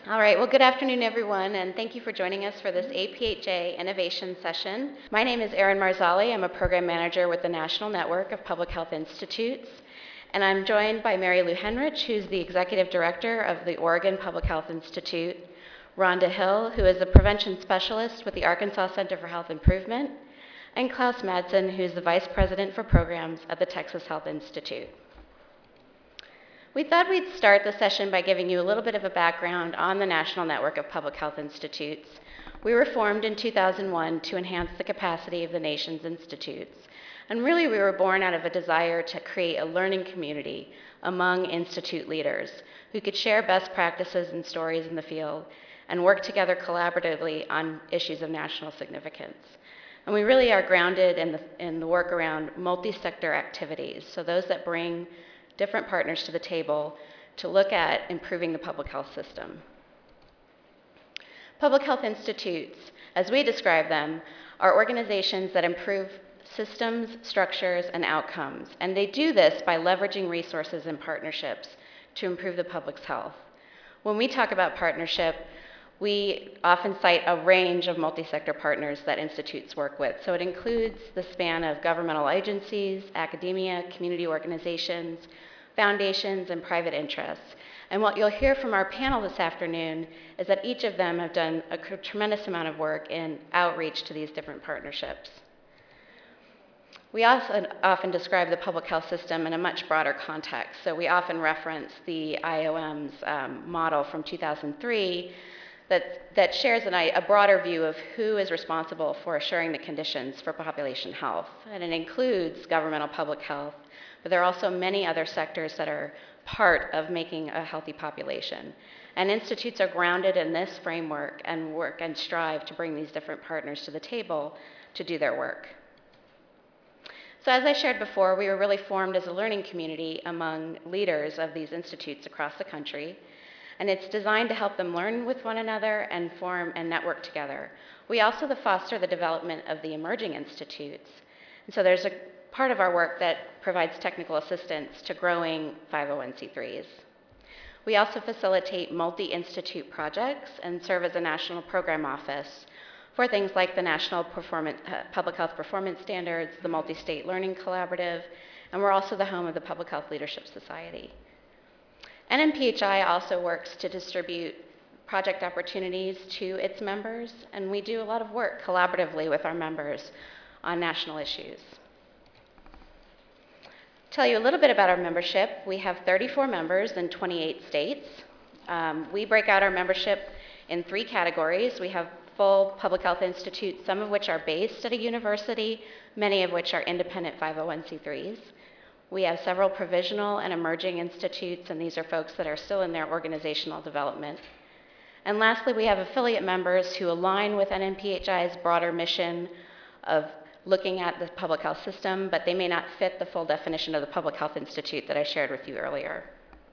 All right, well, good afternoon, everyone, and thank you for joining us for this APHA Innovation Session. My name is Erin Marzali. I'm a program manager with the National Network of Public Health Institutes, and I'm joined by Mary Lou Henrich, who's the executive director of the Oregon Public Health Institute, Rhonda Hill, who is a prevention specialist with the Arkansas Center for Health Improvement, and Klaus Madsen, who's the vice president for programs at the Texas Health Institute. We thought we'd start the session by giving you a little bit of a background on the National Network of Public Health Institutes. We were formed in 2001 to enhance the capacity of the nation's institutes. And really, we were born out of a desire to create a learning community among institute leaders who could share best practices and stories in the field and work together collaboratively on issues of national significance. And we really are grounded in the work around multi-sector activities, so those that bring different partners to the table to look at improving the public health system. Public health institutes, as we describe them, are organizations that improve systems, structures, and outcomes, and they do this by leveraging resources and partnerships to improve the public's health. When we talk about partnership, we often cite a range of multi-sector partners that institutes work with. So it includes the span of governmental agencies, academia, community organizations, foundations, and private interests. And what you'll hear from our panel this afternoon is that each of them have done a tremendous amount of work in outreach to these different partnerships. We also often describe the public health system in a much broader context. So we often reference the IOM's model from 2003 that shares a broader view of who is responsible for assuring the conditions for population health. And it includes governmental public health, but there are also many other sectors that are part of making a healthy population. And institutes are grounded in this framework and work and strive to bring these different partners to the table to do their work. So as I shared before, we were really formed as a learning community among leaders of these institutes across the country. And it's designed to help them learn with one another and form and network together. We also foster the development of the emerging institutes. And so there's a part of our work that provides technical assistance to growing 501c3s. We also facilitate multi-institute projects and serve as a national program office for things like the National Public Health Performance Standards, the Multi-State Learning Collaborative, and we're also the home of the Public Health Leadership Society. NNPHI also works to distribute project opportunities to its members, and we do a lot of work collaboratively with our members on national issues. Tell you a little bit about our membership. We have 34 members in 28 states. We break out our membership in 3 categories. We have full public health institutes, some of which are based at a university, many of which are independent 501c3s. We have several provisional and emerging institutes, and these are folks that are still in their organizational development. And lastly, we have affiliate members who align with NNPHI's broader mission of looking at the public health system, but they may not fit the full definition of the Public Health Institute that I shared with you earlier.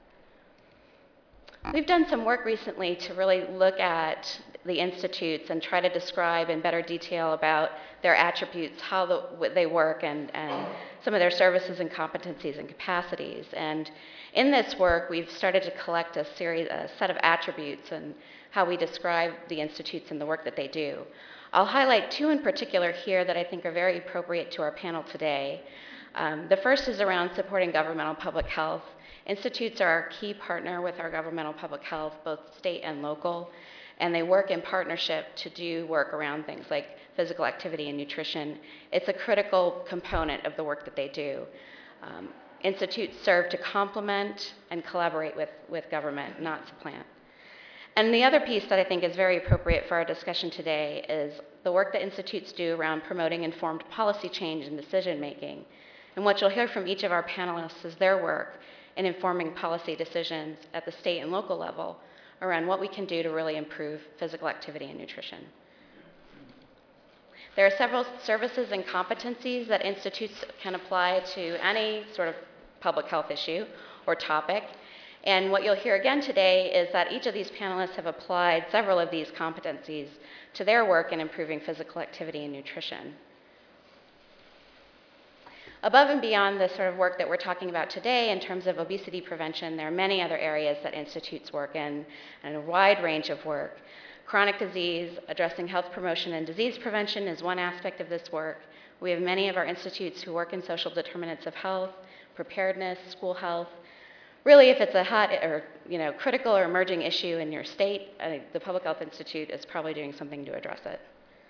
We've done some work recently to really look at the institutes and try to describe in better detail about their attributes, how they work, and some of their services and competencies and capacities. And in this work, we've started to collect a set of attributes and how we describe the institutes and the work that they do. I'll highlight 2 in particular here that I think are very appropriate to our panel today. The first is around supporting governmental public health. Institutes are a key partner with our governmental public health, both state and local, and they work in partnership to do work around things like physical activity and nutrition. It's a critical component of the work that they do. Institutes serve to complement and collaborate with government, not supplant. And the other piece that I think is very appropriate for our discussion today is the work that institutes do around promoting informed policy change and decision making. And what you'll hear from each of our panelists is their work in informing policy decisions at the state and local level around what we can do to really improve physical activity and nutrition. There are several services and competencies that institutes can apply to any sort of public health issue or topic. And what you'll hear again today is that each of these panelists have applied several of these competencies to their work in improving physical activity and nutrition. Above and beyond the sort of work that we're talking about today in terms of obesity prevention, there are many other areas that institutes work in, and a wide range of work. Chronic disease, addressing health promotion and disease prevention is one aspect of this work. We have many of our institutes who work in social determinants of health, preparedness, school health. Really, if it's a hot or critical or emerging issue in your state, the Public Health Institute is probably doing something to address it.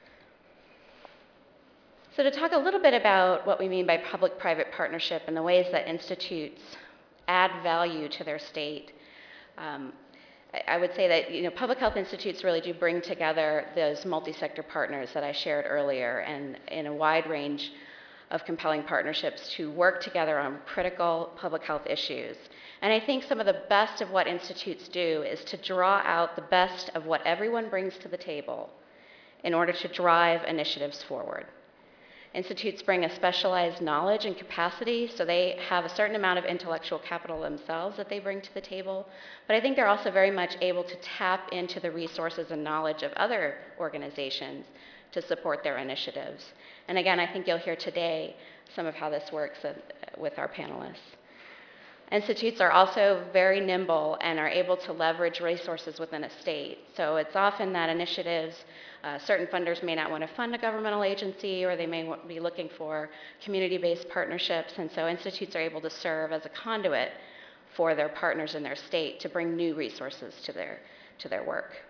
So to talk a little bit about what we mean by public-private partnership and the ways that institutes add value to their state, I would say that public health institutes really do bring together those multi-sector partners that I shared earlier, and in a wide range of compelling partnerships to work together on critical public health issues. And I think some of the best of what institutes do is to draw out the best of what everyone brings to the table in order to drive initiatives forward. Institutes bring a specialized knowledge and capacity, so they have a certain amount of intellectual capital themselves that they bring to the table, but I think they're also very much able to tap into the resources and knowledge of other organizations to support their initiatives. And again, I think you'll hear today some of how this works with our panelists. Institutes are also very nimble and are able to leverage resources within a state. So it's often that initiatives, certain funders may not want to fund a governmental agency, or they may be looking for community-based partnerships, and so institutes are able to serve as a conduit for their partners in their state to bring new resources to their work.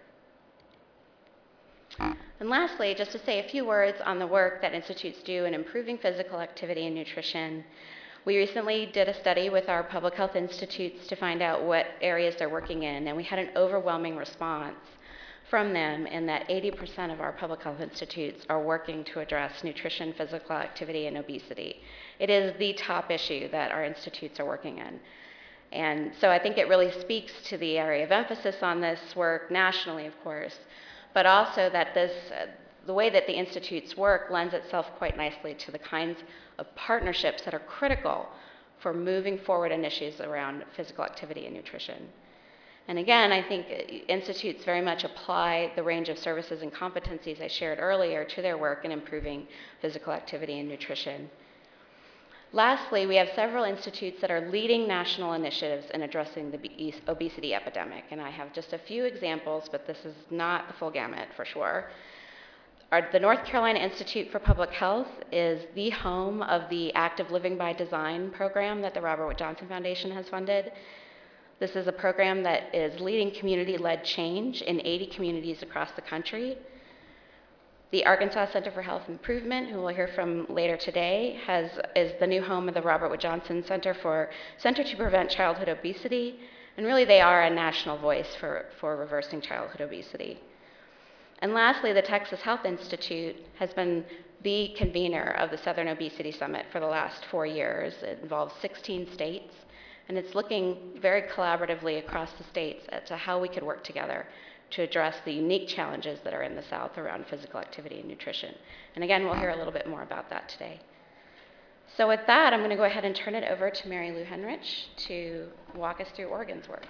And lastly, just to say a few words on the work that institutes do in improving physical activity and nutrition. We recently did a study with our public health institutes to find out what areas they're working in, and we had an overwhelming response from them in that 80% of our public health institutes are working to address nutrition, physical activity, and obesity. It is the top issue that our institutes are working in. And so I think it really speaks to the area of emphasis on this work nationally, of course, but also that the way that the institutes work lends itself quite nicely to the kinds of partnerships that are critical for moving forward initiatives around physical activity and nutrition. And again, I think institutes very much apply the range of services and competencies I shared earlier to their work in improving physical activity and nutrition. Lastly, we have several institutes that are leading national initiatives in addressing the obesity epidemic, and I have just a few examples, but this is not the full gamut for sure. The North Carolina Institute for Public Health is the home of the Active Living by Design program that the Robert Wood Johnson Foundation has funded. This is a program that is leading community-led change in 80 communities across the country. The Arkansas Center for Health Improvement, who we'll hear from later today, is the new home of the Robert Wood Johnson Center to Prevent Childhood Obesity, and really they are a national voice for reversing childhood obesity. And lastly, the Texas Health Institute has been the convener of the Southern Obesity Summit for the last 4 years. It involves 16 states, and it's looking very collaboratively across the states as to how we could work together to address the unique challenges that are in the South around physical activity and nutrition. And again, we'll hear a little bit more about that today. So with that, I'm going to go ahead and turn it over to Mary Lou Henrich to walk us through Oregon's work.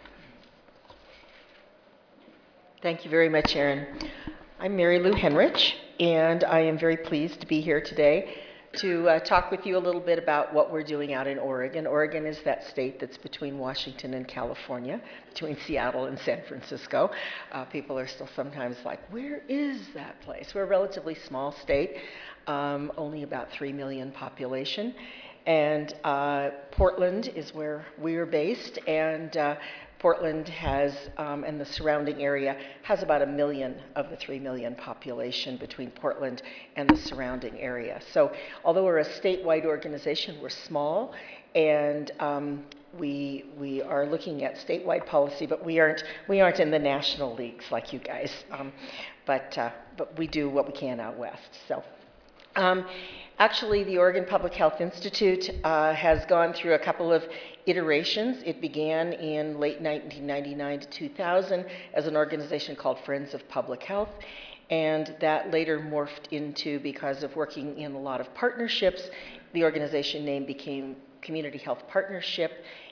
Thank you very much, Erin. I'm Mary Lou Henrich, and I am very pleased to be here today to talk with you a little bit about what we're doing out in Oregon. Oregon is that state that's between Washington and California, between Seattle and San Francisco. People are still sometimes like, where is that place? We're a relatively small state, only about 3 million population. And Portland is where we're based, and Portland has, and the surrounding area, has about 1 million of the 3 million population between Portland and the surrounding area. So although we're a statewide organization, we're small, and we are looking at statewide policy, but we aren't in the national leagues like you guys. But we do what we can out west. So. Actually, the Oregon Public Health Institute has gone through a couple of iterations. It began in late 1999 to 2000 as an organization called Friends of Public Health, and that later morphed into, because of working in a lot of partnerships, the organization name became Community Health Partnership,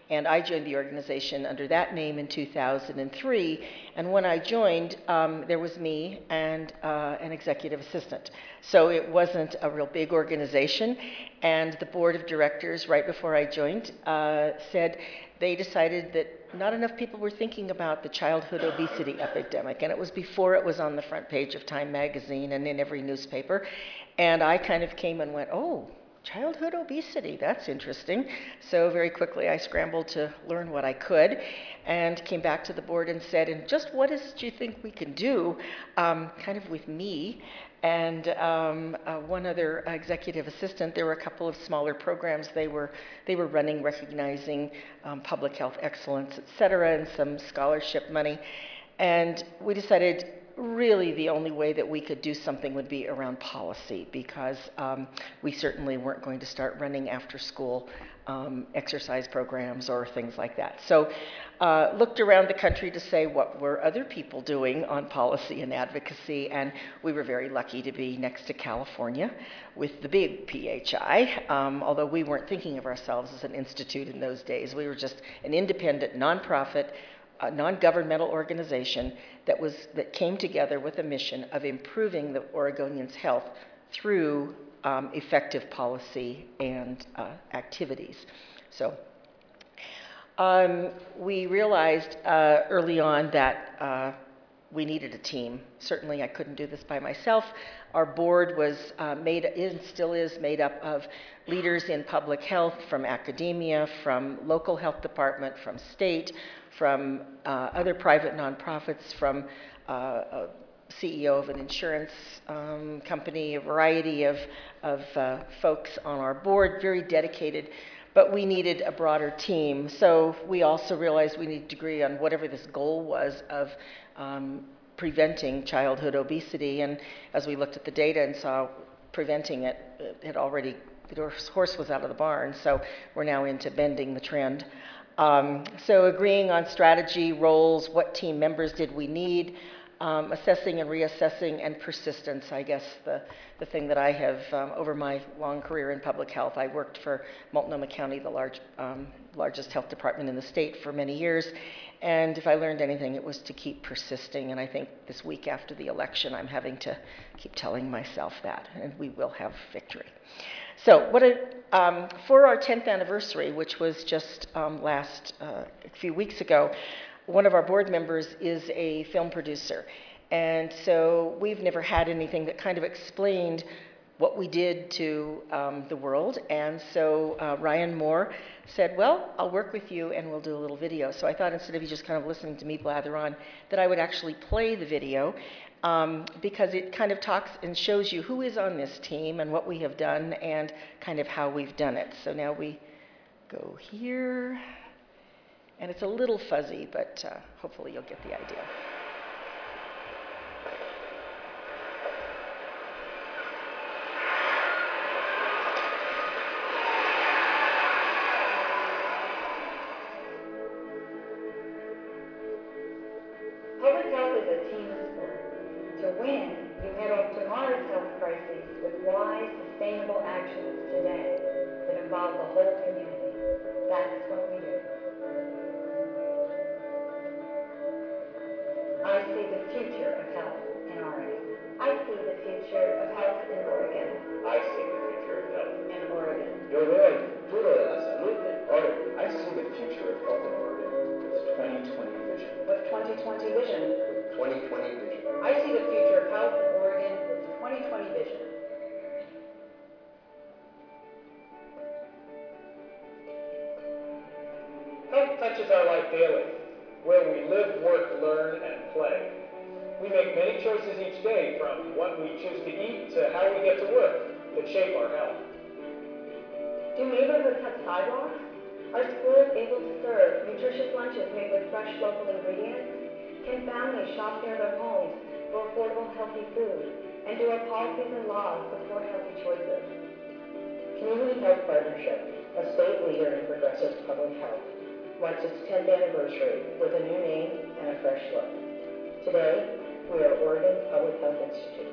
And I joined the organization under that name in 2003. And when I joined, there was me and an executive assistant. So it wasn't a real big organization. And the board of directors, right before I joined, said they decided that not enough people were thinking about the childhood obesity epidemic. And it was before it was on the front page of Time magazine and in every newspaper. And I kind of came and went, oh, childhood obesity, that's interesting. So very quickly I scrambled to learn what I could and came back to the board and said, and just what is it you think we can do, kind of with me and one other executive assistant. There were a couple of smaller programs they were running, recognizing public health excellence, et cetera, and some scholarship money. And we decided really the only way that we could do something would be around policy, because we certainly weren't going to start running after school exercise programs or things like that. So looked around the country to say what were other people doing on policy and advocacy, and we were very lucky to be next to California with the big PHI, although we weren't thinking of ourselves as an institute in those days. We were just an independent, nonprofit, non-governmental organization that came together with a mission of improving the Oregonians' health through effective policy and activities. So we realized early on that we needed a team. Certainly I couldn't do this by myself. Our board was still is made up of leaders in public health from academia, from local health department, from state, from other private nonprofits, from a CEO of an insurance company, a variety of folks on our board, very dedicated. But we needed a broader team. So we also realized we needed to agree on whatever this goal was of preventing childhood obesity. And as we looked at the data and saw preventing it, the horse was out of the barn. So we're now into bending the trend. So agreeing on strategy, roles, what team members did we need, assessing and reassessing, and persistence. I guess the thing that I have over my long career in public health. I worked for Multnomah County, the largest health department in the state, for many years. And if I learned anything, it was to keep persisting. And I think this week after the election, I'm having to keep telling myself that, and we will have victory. So for our 10th anniversary, which was just a few weeks ago, one of our board members is a film producer. And so we've never had anything that kind of explained what we did to the world. And so Ryan Moore said, well, I'll work with you and we'll do a little video. So I thought instead of you just kind of listening to me blather on, that I would actually play the video because it kind of talks and shows you who is on this team and what we have done and kind of how we've done it. So now we go here. And it's a little fuzzy, but hopefully you'll get the idea. Public health is a team sport. To win, you head off tomorrow's health crises with wise, sustainable actions today that involve the whole community. That's what we do. I see the future of health in Oregon. I see the future of health in Oregon. I see the future of health In Oregon. Yo veo el futuro de la salud en Oregon. I see the future of health in Oregon with 2020 vision. With 2020 vision. With 2020 vision. I see the future of health in Oregon with 2020 vision. Health touches our life daily, where we live, work, learn, and play. We make many choices each day, from what we choose to eat to how we get to work, that shape our health. Do neighborhoods have sidewalks? Are schools able to serve nutritious lunches made with fresh local ingredients? Can families shop near their homes for affordable, healthy food? And do our policies and laws support healthy choices? Community Health Partnership, a state leader in progressive public health, marks its 10th anniversary with a new name and a fresh look. Today, we are Oregon Public Health Institute.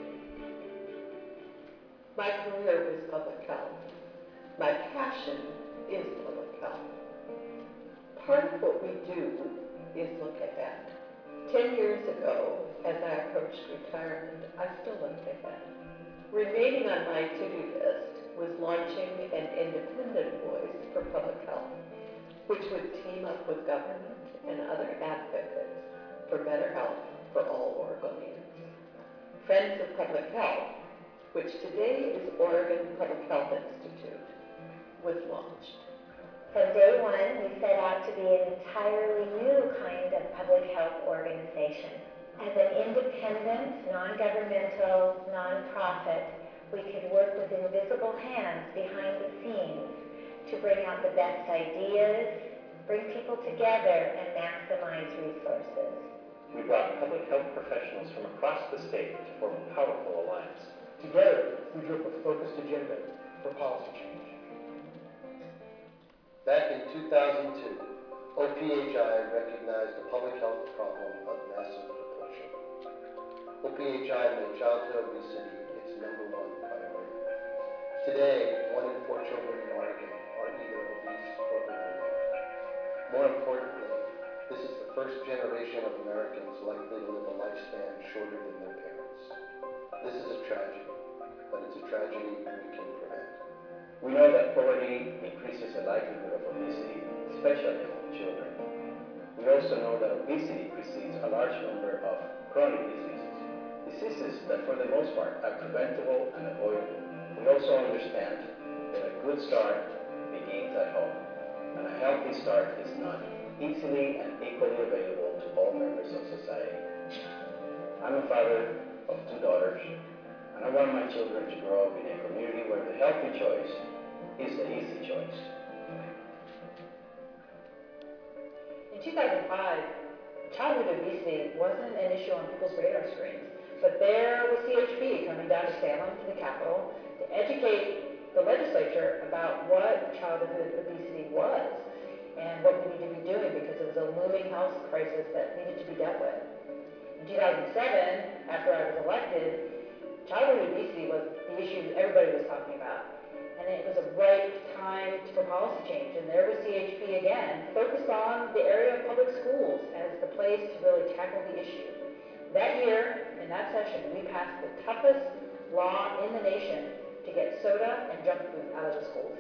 My career is public health. My passion is public health. Part of what we do is look ahead. 10 years ago, as I approached retirement, I still looked ahead. Remaining on my to-do list was launching an independent voice for public health, which would team up with government and other advocates for better health for all Oregonians. Friends of Public Health, which today is Oregon Public Health Institute, was launched. From day one, we set out to be an entirely new kind of public health organization. As an independent, non-governmental, non-profit, we could work with invisible hands behind the scenes to bring out the best ideas, bring people together, and maximize resources. We brought public health professionals from across the state to form a powerful alliance. Together, we drew up a focused agenda for policy change. Back in 2002, OPHI recognized the public health problem of massive proportion. OPHI made childhood obesity its #1 priority. Today, 1 in 4 children in Oregon are either obese or overweight. More importantly, this is the first generation of Americans likely to live a lifespan shorter than their parents. This is a tragedy, but it's a tragedy we can prevent. We know that poverty increases the likelihood of obesity, especially among children. We also know that obesity precedes a large number of chronic diseases that for the most part are preventable and avoidable. We also understand that a good start begins at home, and a healthy start is not easily and equally available to all members of society. I'm a father of 2 daughters, and I want my children to grow up in a community where the healthy choice is the easy choice. In 2005, childhood obesity wasn't an issue on people's radar screens, but there was CHP coming down to Salem, to the Capitol, to educate the legislature about what childhood obesity was and what we need to be doing because it was a looming health crisis that needed to be dealt with. In 2007, after I was elected, childhood obesity was the issue everybody was talking about. And it was a right time for policy change. And there was CHP again, focused on the area of public schools as the place to really tackle the issue. That year, in that session, we passed the toughest law in the nation to get soda and junk food out of the schools.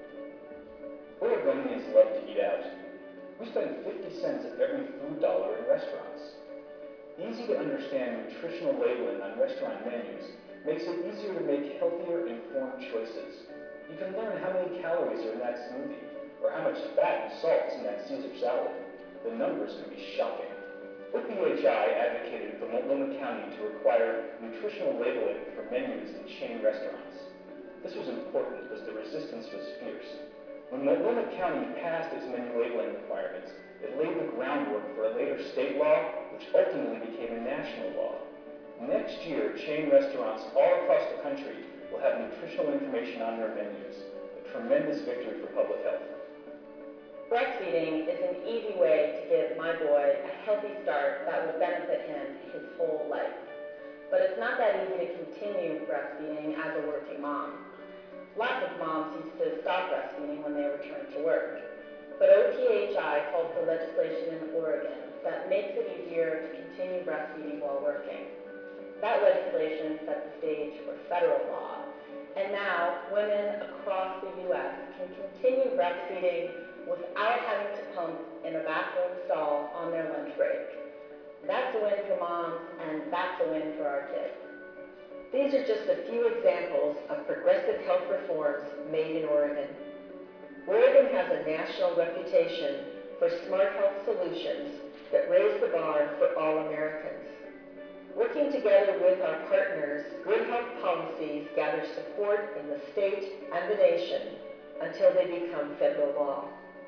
Oregonians love to eat out. We spend 50 cents of every food dollar in restaurants. Easy to understand nutritional labeling on restaurant menus makes it easier to make healthier, informed choices. You can learn how many calories are in that smoothie, or how much fat and salt is in that Caesar salad. The numbers can be shocking. OPHI advocated for Multnomah County to require nutritional labeling for menus in chain restaurants. This was important because the resistance was fierce. When Multnomah County passed its menu labeling requirements, it laid the groundwork for a later state law, which ultimately became a national law. Next year, chain restaurants all across the country will have nutritional information on their menus, a tremendous victory for public health. Breastfeeding is an easy way to give my boy a healthy start that will benefit him his whole life. But it's not that easy to continue breastfeeding as a working mom. Lots of moms used to stop breastfeeding when they returned to work. But OPHI called for legislation in Oregon that makes it easier to continue breastfeeding while working. That legislation set the stage for federal law, and now women across the U.S. can continue breastfeeding without having to pump in a bathroom stall on their lunch break. That's a win for moms, and that's a win for our kids. These are just a few examples of progressive health reforms made in Oregon. Oregon has a national reputation for smart health solutions that raise the bar for all Americans. Working together with our partners, good health policies gather support in the state and the nation until they become federal law.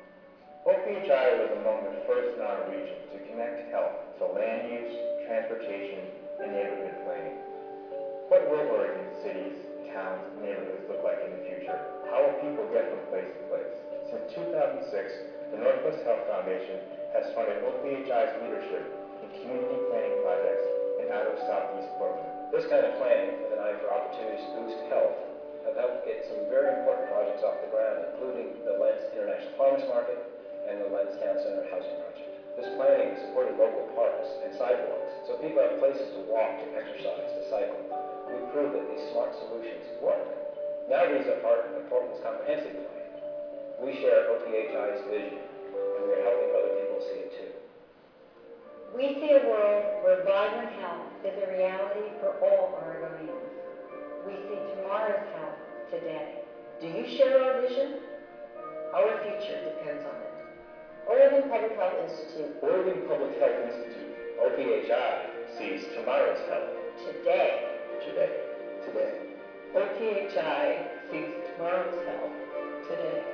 OPHI was among the first in our region to connect health to land use, transportation, and neighborhood planning. What will Oregon cities, towns, and neighborhoods look like in the future? How will people get from place to place? Since 2006, the Northwest Health Foundation has funded OPHI's leadership in community planning projects in outer Southeast Portland. This kind of planning, with an eye for opportunities to boost health, have helped get some very important projects off the ground, including the Lentz International Farmers Market and the Lens Town Center housing project. This planning supported local parks and sidewalks, so people have places to walk, to exercise, to cycle. We proved that these smart solutions work. Now these are part of Portland's comprehensive plan. We share OPHI's vision, and we are helping other people see it too. We see a world where vibrant health is a reality for all Oregonians. We see tomorrow's health today. Do you share our vision? Our future depends on it. Oregon Public Health Institute. Oregon Public Health Institute. OPHI sees tomorrow's health Today. today. Today. OPHI sees tomorrow's health today.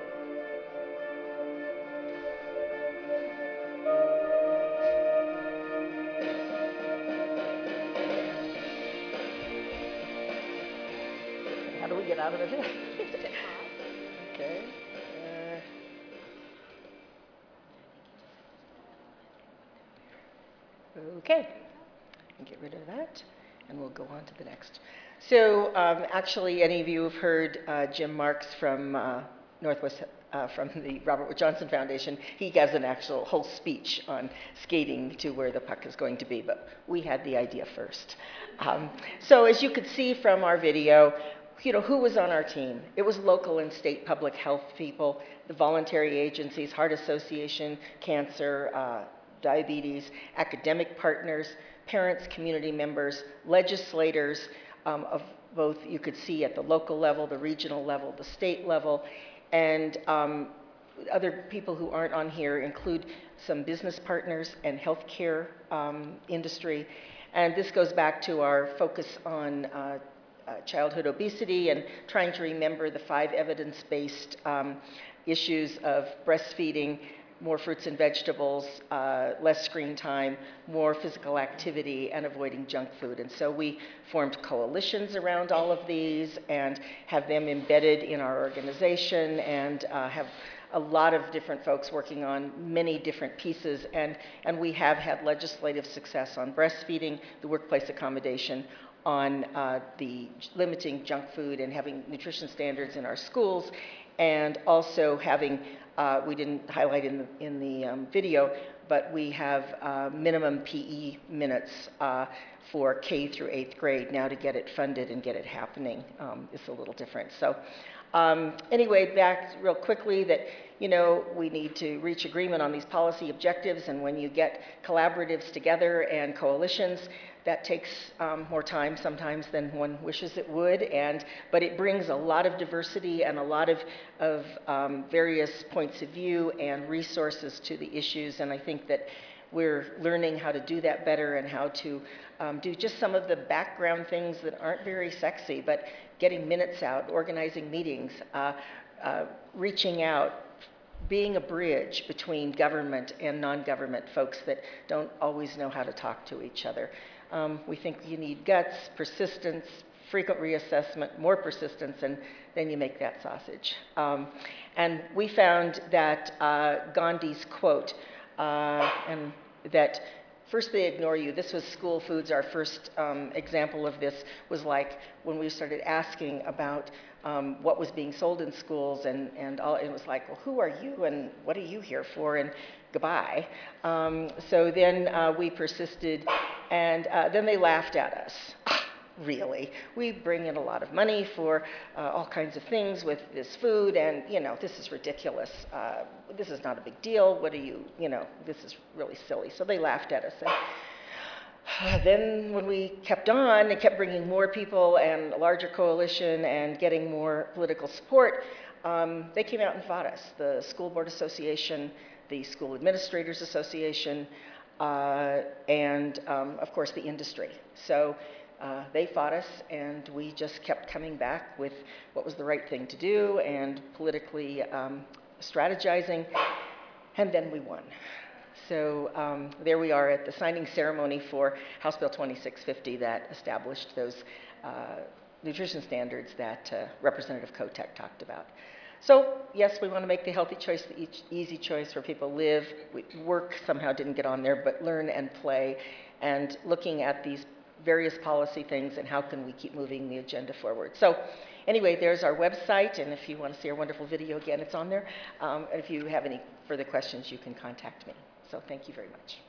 How do we get out of it? Okay. Okay. Get rid of that, and we'll go on to the next. So, actually, any of you have heard Jim Marks from Northwest, from the Robert Wood Johnson Foundation. He has an actual whole speech on skating to where the puck is going to be, but we had the idea first. So, as you could see from our video, you know, who was on our team? It was local and state public health people, the voluntary agencies, Heart Association, cancer, diabetes, academic partners, parents, community members, legislators of both, you could see at the local level, the regional level, the state level, and other people who aren't on here include some business partners and healthcare industry. And this goes back to our focus on childhood obesity and trying to remember the 5 evidence-based issues of breastfeeding, more fruits and vegetables, less screen time, more physical activity, and avoiding junk food. And so we formed coalitions around all of these and have them embedded in our organization and have a lot of different folks working on many different pieces. And we have had legislative success on breastfeeding, the workplace accommodation, on the limiting junk food and having nutrition standards in our schools, and also having, we didn't highlight in the video, but we have minimum PE minutes for K through 8th grade. Now to get it funded and get it happening is a little different. So anyway, back real quickly that, you know, we need to reach agreement on these policy objectives, and when you get collaboratives together and coalitions, that takes more time sometimes than one wishes it would, but it brings a lot of diversity and a lot of various points of view and resources to the issues, and I think that we're learning how to do that better and how to do just some of the background things that aren't very sexy, but getting minutes out, organizing meetings, reaching out, being a bridge between government and non-government folks that don't always know how to talk to each other. We think you need guts, persistence, frequent reassessment, more persistence, and then you make that sausage. And we found that Gandhi's quote, and that first they ignore you. This was school foods. Our first example of this was like when we started asking about what was being sold in schools, and it was like, well, who are you and what are you here for? And goodbye. So then we persisted, and then they laughed at us. Really, we bring in a lot of money for all kinds of things with this food, and you know, this is ridiculous. This is not a big deal. What are you know, this is really silly. So they laughed at us. And then when we kept on and kept bringing more people and a larger coalition and getting more political support, they came out and fought us. The School Board Association, the School Administrators Association, and of course the industry. So they fought us, and we just kept coming back with what was the right thing to do and politically strategizing, and then we won. So there we are at the signing ceremony for House Bill 2650 that established those nutrition standards that Representative Kotek talked about. So yes, we want to make the healthy choice the easy choice where people live. Work somehow didn't get on there, but learn and play, and looking at these various policy things and how can we keep moving the agenda forward. So anyway, there's our website, and if you want to see our wonderful video again, it's on there. If you have any further questions, you can contact me. So thank you very much.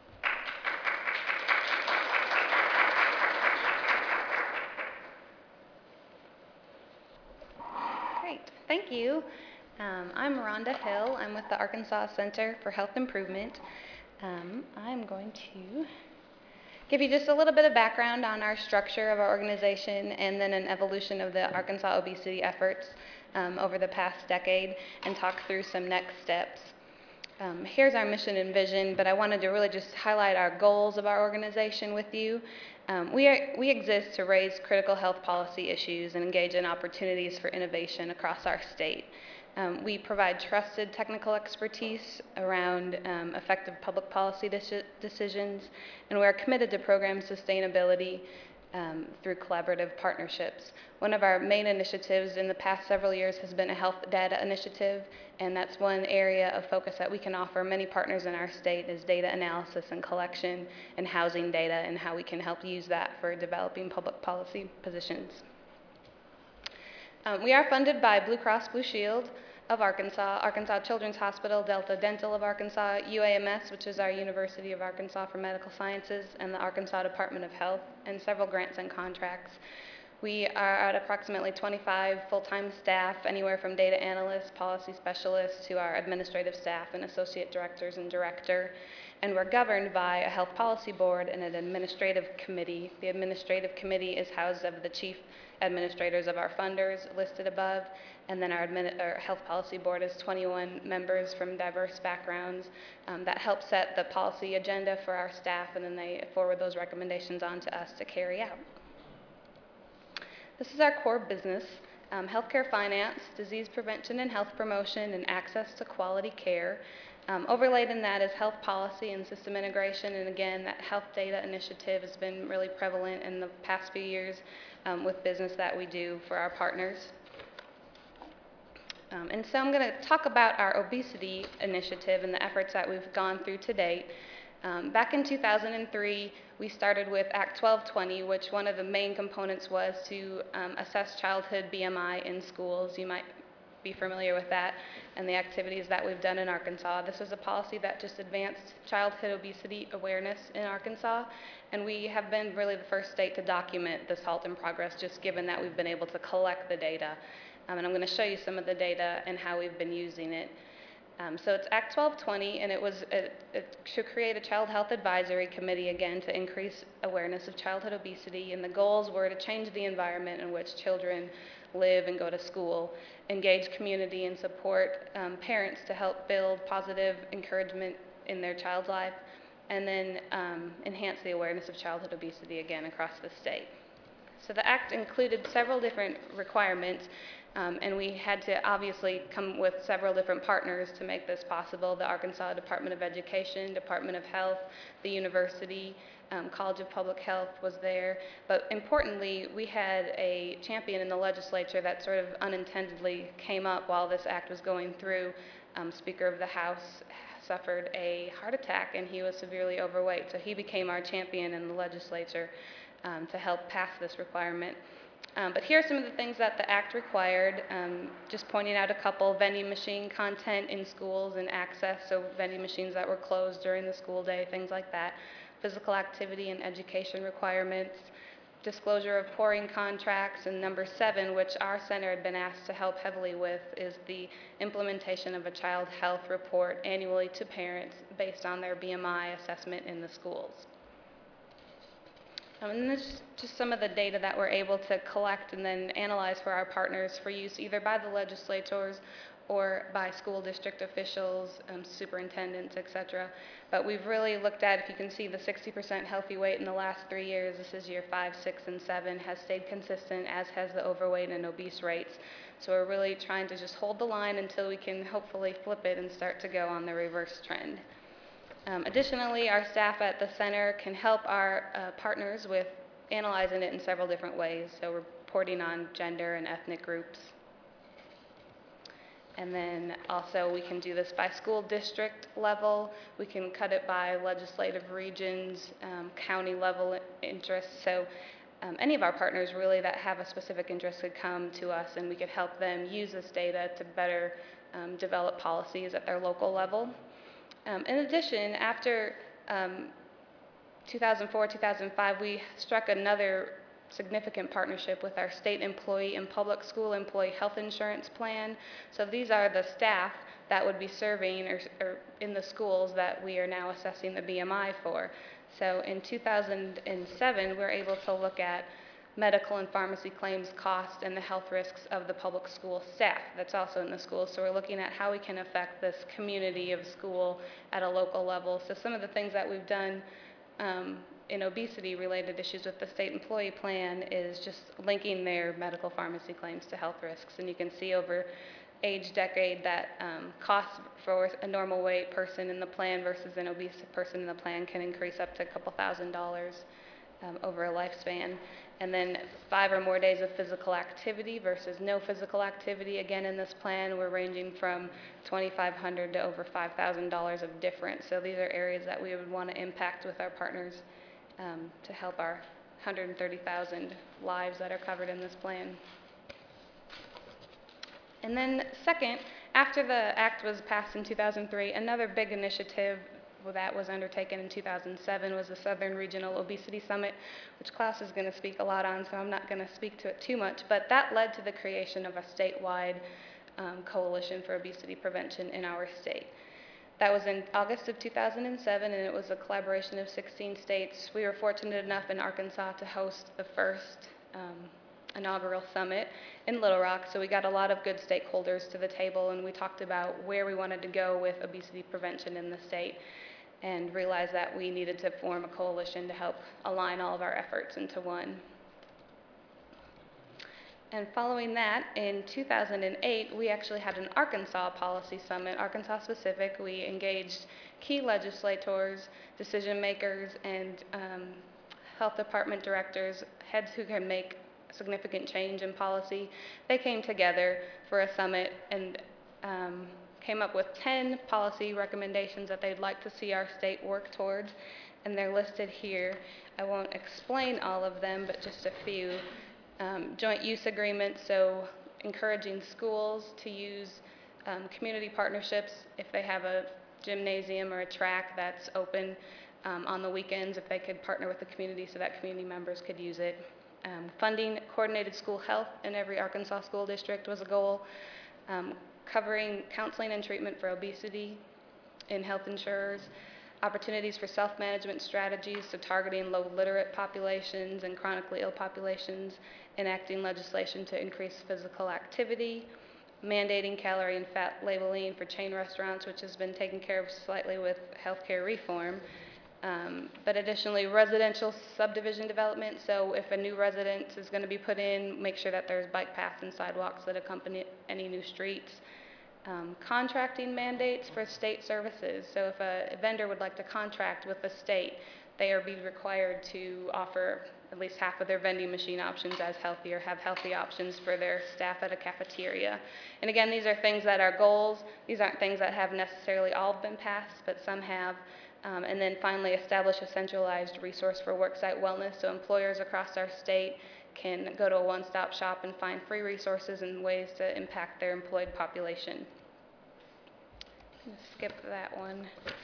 Great, thank you. I'm Rhonda Hill. I'm with the Arkansas Center for Health Improvement. I'm going to give you just a little bit of background on our structure of our organization and then an evolution of the Arkansas obesity efforts over the past decade and talk through some next steps. Here's our mission and vision, but I wanted to really just highlight our goals of our organization with you. We exist to raise critical health policy issues and engage in opportunities for innovation across our state. We provide trusted technical expertise around effective public policy decisions, and we are committed to program sustainability through collaborative partnerships. One of our main initiatives in the past several years has been a health data initiative, and that's one area of focus that we can offer many partners in our state is data analysis and collection and housing data and how we can help use that for developing public policy positions. We are funded by Blue Cross Blue Shield of Arkansas, Arkansas Children's Hospital, Delta Dental of Arkansas, UAMS, which is our University of Arkansas for Medical Sciences, and the Arkansas Department of Health, and several grants and contracts. We are at approximately 25 full-time staff, anywhere from data analysts, policy specialists, to our administrative staff and associate directors and director. And we're governed by a health policy board and an administrative committee. The administrative committee is housed of the chief administrators of our funders listed above, and then our health policy board is 21 members from diverse backgrounds that help set the policy agenda for our staff, and then they forward those recommendations on to us to carry out. This is our core business: healthcare finance, disease prevention and health promotion, and access to quality care. Overlaid in that is health policy and system integration, and again, that health data initiative has been really prevalent in the past few years with business that we do for our partners. And so I'm going to talk about our obesity initiative and the efforts that we've gone through to date. Back in 2003, we started with Act 1220, which one of the main components was to assess childhood BMI in schools. You might be familiar with that and the activities that we've done in Arkansas. This was a policy that just advanced childhood obesity awareness in Arkansas, and we have been really the first state to document this HALT in progress, just given that we've been able to collect the data. And I'm going to show you some of the data and how we've been using it. So it's Act 1220, and it was to create a Child Health Advisory Committee, again, to increase awareness of childhood obesity, and the goals were to change the environment in which children live and go to school, engage community and support parents to help build positive encouragement in their child's life, and then enhance the awareness of childhood obesity, again, across the state. So the Act included several different requirements, and we had to obviously come with several different partners to make this possible: the Arkansas Department of Education, Department of Health, the university, College of Public Health was there. But importantly, we had a champion in the legislature that sort of unintentionally came up while this act was going through. Speaker of the House suffered a heart attack, and he was severely overweight, so he became our champion in the legislature to help pass this requirement. But here are some of the things that the Act required, just pointing out a couple: vending machine content in schools and access, so vending machines that were closed during the school day, things like that. Physical activity and education requirements, disclosure of pouring contracts, and number 7, which our center had been asked to help heavily with, is the implementation of a child health report annually to parents based on their BMI assessment in the schools. And this is just some of the data that we're able to collect and then analyze for our partners for use either by the legislators or by school district officials, superintendents, etc. But we've really looked at, if you can see the 60% healthy weight in the last 3 years, this is year 5, 6, and 7, has stayed consistent, as has the overweight and obese rates. So we're really trying to just hold the line until we can hopefully flip it and start to go on the reverse trend. Additionally, our staff at the center can help our partners with analyzing it in several different ways, so reporting on gender and ethnic groups. And then also we can do this by school district level. We can cut it by legislative regions, county level interests. So any of our partners really that have a specific interest could come to us, and we could help them use this data to better develop policies at their local level. In addition, after 2004, 2005, we struck another significant partnership with our state employee and public school employee health insurance plan. So these are the staff that would be serving or in the schools that we are now assessing the BMI for. So in 2007, we're able to look at medical and pharmacy claims cost and the health risks of the public school staff that's also in the schools. So we're looking at how we can affect this community of school at a local level. So some of the things that we've done in obesity-related issues with the state employee plan is just linking their medical pharmacy claims to health risks. And you can see over age decade that costs for a normal weight person in the plan versus an obese person in the plan can increase up to a couple $1,000s over a lifespan. And then 5 or more days of physical activity versus no physical activity. Again, in this plan, we're ranging from $2,500 to over $5,000 of difference. So these are areas that we would want to impact with our partners to help our 130,000 lives that are covered in this plan. And then second, after the act was passed in 2003, another big initiative that was undertaken in 2007 was the Southern Regional Obesity Summit, which Klaus is going to speak a lot on, so I'm not going to speak to it too much, but that led to the creation of a statewide coalition for obesity prevention in our state. That was in August of 2007, and it was a collaboration of 16 states. We were fortunate enough in Arkansas to host the first inaugural summit in Little Rock, so we got a lot of good stakeholders to the table, and we talked about where we wanted to go with obesity prevention in the state, and realized that we needed to form a coalition to help align all of our efforts into one. And following that, in 2008, we actually had an Arkansas policy summit, Arkansas specific. We engaged key legislators, decision makers, and health department directors, heads who can make significant change in policy. They came together for a summit and came up with 10 policy recommendations that they'd like to see our state work towards, and they're listed here. I won't explain all of them, but just a few. Joint use agreements, so encouraging schools to use community partnerships if they have a gymnasium or a track that's open on the weekends, if they could partner with the community so that community members could use it. Funding coordinated school health in every Arkansas school district was a goal. Covering counseling and treatment for obesity in health insurers. Opportunities for self-management strategies, so targeting low literate populations and chronically ill populations. Enacting legislation to increase physical activity. Mandating calorie and fat labeling for chain restaurants, which has been taken care of slightly with healthcare reform. But additionally, residential subdivision development, so if a new residence is going to be put in, make sure that there's bike paths and sidewalks that accompany any new streets. Contracting mandates for state services, so if a vendor would like to contract with the state, they are being required to offer at least half of their vending machine options as healthy, or have healthy options for their staff at a cafeteria. And again, these are things that are goals. These aren't things that have necessarily all been passed, but some have. And then finally, establish a centralized resource for worksite wellness, so employers across our state can go to a one-stop shop and find free resources and ways to impact their employed population. I'm going to skip that one.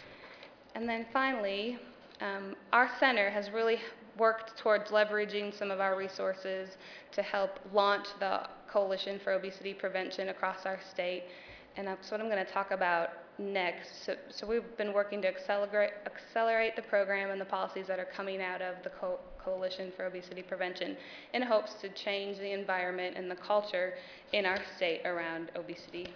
And then finally, our center has really worked towards leveraging some of our resources to help launch the Coalition for Obesity Prevention across our state. And that's what I'm going to talk about next. So we've been working to accelerate the program and the policies that are coming out of the Coalition for Obesity Prevention in hopes to change the environment and the culture in our state around obesity.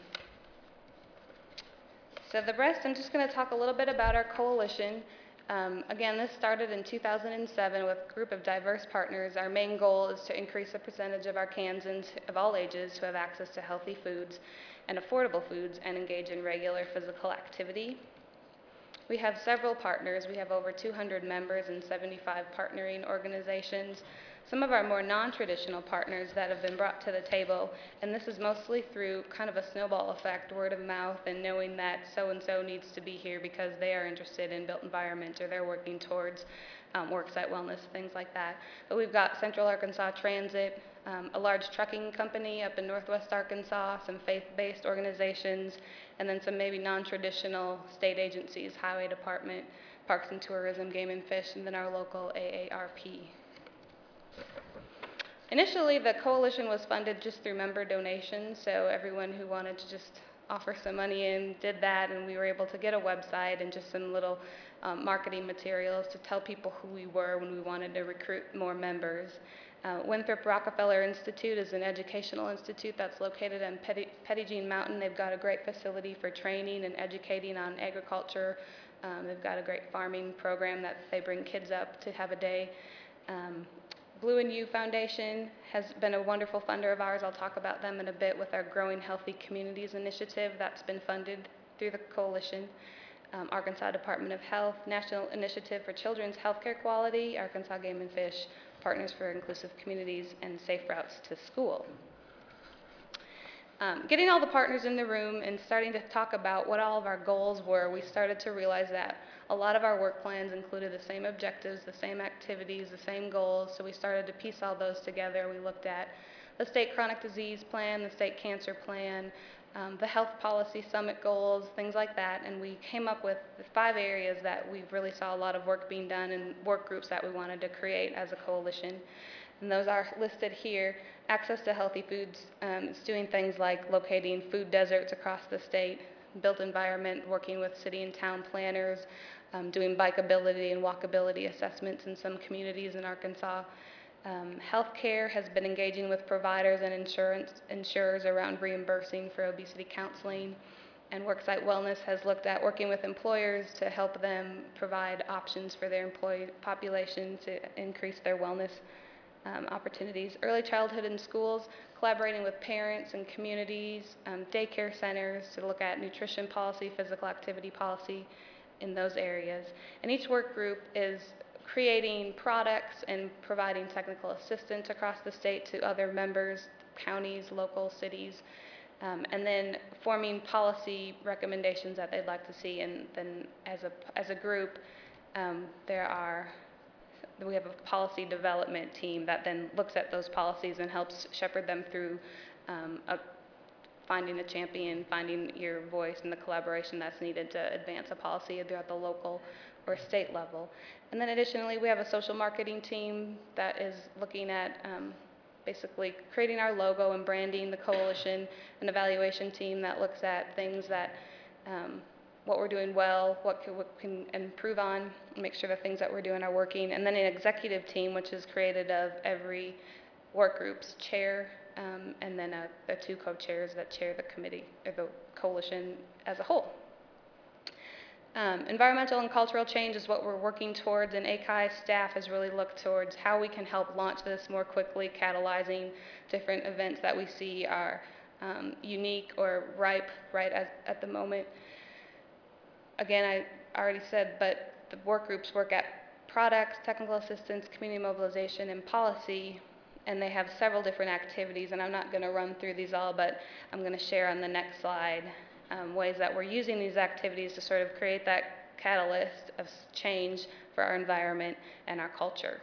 So the rest, I'm just going to talk a little bit about our coalition. Again, this started in 2007 with a group of diverse partners. Our main goal is to increase the percentage of Arkansans of all ages who have access to healthy foods and affordable foods and engage in regular physical activity. We have several partners. We have over 200 members and 75 partnering organizations. Some of our more non-traditional partners that have been brought to the table, and this is mostly through kind of a snowball effect, word of mouth, and knowing that so-and-so needs to be here because they are interested in built environment or they're working towards worksite wellness, things like that. But we've got Central Arkansas Transit, a large trucking company up in Northwest Arkansas, some faith-based organizations, and then some maybe non-traditional state agencies, Highway Department, Parks and Tourism, Game and Fish, and then our local AARP. Initially, the coalition was funded just through member donations, so everyone who wanted to just offer some money in did that, and we were able to get a website and just some little marketing materials to tell people who we were when we wanted to recruit more members. Winthrop Rockefeller Institute is an educational institute that's located in Petit Mountain. They've got a great facility for training and educating on agriculture. They've got a great farming program that they bring kids up to have a day. Blue and You Foundation has been a wonderful funder of ours. I'll talk about them in a bit with our Growing Healthy Communities initiative that's been funded through the coalition. Arkansas Department of Health, National Initiative for Children's Healthcare Quality, Arkansas Game and Fish, Partners for Inclusive Communities, and Safe Routes to School. Getting all the partners in the room and starting to talk about what all of our goals were, we started to realize that a lot of our work plans included the same objectives, the same activities, the same goals, so we started to piece all those together. We looked at the state chronic disease plan, the state cancer plan, the health policy summit goals, things like that, and we came up with the 5 areas that we really saw a lot of work being done and work groups that we wanted to create as a coalition. And those are listed here. Access to healthy foods, it's doing things like locating food deserts across the state, built environment, working with city and town planners, doing bikeability and walkability assessments in some communities in Arkansas. Healthcare has been engaging with providers and insurers around reimbursing for obesity counseling. And Worksite Wellness has looked at working with employers to help them provide options for their employee population to increase their wellness opportunities. Early childhood in schools, collaborating with parents and communities, daycare centers to look at nutrition policy, physical activity policy in those areas. And each work group is creating products and providing technical assistance across the state to other members, counties, local cities, and then forming policy recommendations that they'd like to see. And then as a group, we have a policy development team that then looks at those policies and helps shepherd them through finding a champion, finding your voice, and the collaboration that's needed to advance a policy either at the local or state level. And then additionally, we have a social marketing team that is looking at basically creating our logo and branding the coalition, an evaluation team that looks at things that what we're doing well, what can improve on, make sure the things that we're doing are working, and then an executive team which is created of every work group's chair, and then the 2 co-chairs that chair the committee, or the coalition as a whole. Environmental and cultural change is what we're working towards, and ACI staff has really looked towards how we can help launch this more quickly, catalyzing different events that we see are unique or ripe right at the moment. Again, I already said, but the work groups work at products, technical assistance, community mobilization, and policy, and they have several different activities, and I'm not going to run through these all, but I'm going to share on the next slide ways that we're using these activities to sort of create that catalyst of change for our environment and our culture.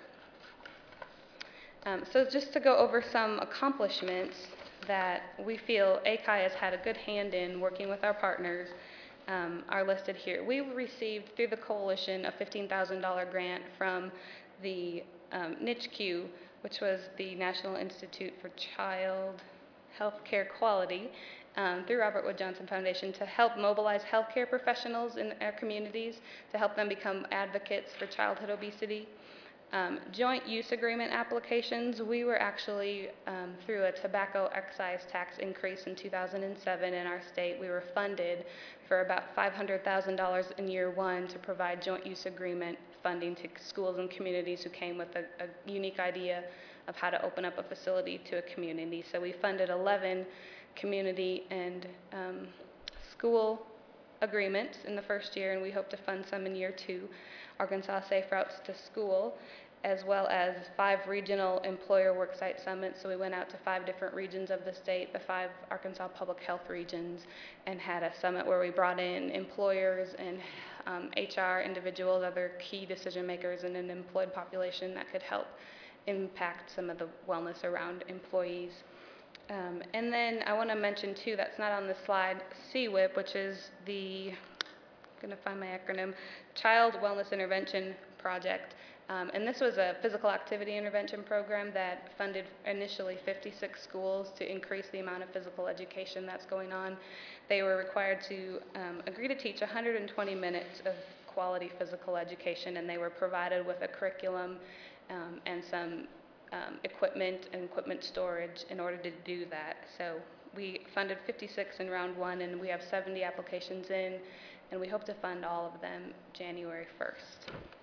So just to go over some accomplishments that we feel ACI has had a good hand in working with our partners are listed here. We received through the coalition a $15,000 grant from the NICHQ, which was the National Institute for Child Healthcare Quality, through Robert Wood Johnson Foundation to help mobilize healthcare professionals in our communities to help them become advocates for childhood obesity. Joint use agreement applications, we were actually, through a tobacco excise tax increase in 2007 in our state, we were funded for about $500,000 in year 1 to provide joint use agreement funding to schools and communities who came with a unique idea of how to open up a facility to a community. So we funded 11 community and school agreements in the first year, and we hope to fund some in year 2. Arkansas Safe Routes to School, as well as 5 regional employer worksite summits. So we went out to 5 different regions of the state, the 5 Arkansas public health regions, and had a summit where we brought in employers and HR individuals, other key decision makers in an employed population that could help impact some of the wellness around employees. And then I want to mention too, that's not on the slide, CWIP, which is the, I'm going to find my acronym, Child Wellness Intervention Project. And this was a physical activity intervention program that funded initially 56 schools to increase the amount of physical education that's going on. They were required to agree to teach 120 minutes of quality physical education, and they were provided with a curriculum and some equipment and equipment storage in order to do that. So we funded 56 in round one, and we have 70 applications in, and we hope to fund all of them January 1st.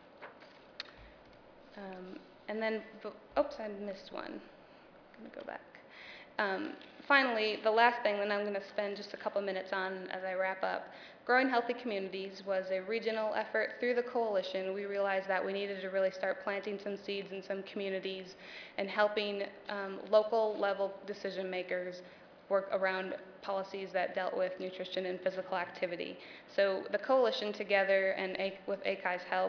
And then, oops, I missed one. I'm going to go back. Finally, the last thing that I'm going to spend just a couple minutes on as I wrap up, Growing Healthy Communities was a regional effort through the coalition. We realized that we needed to really start planting some seeds in some communities and helping local level decision makers work around policies that dealt with nutrition and physical activity. So the coalition together and with ACI's help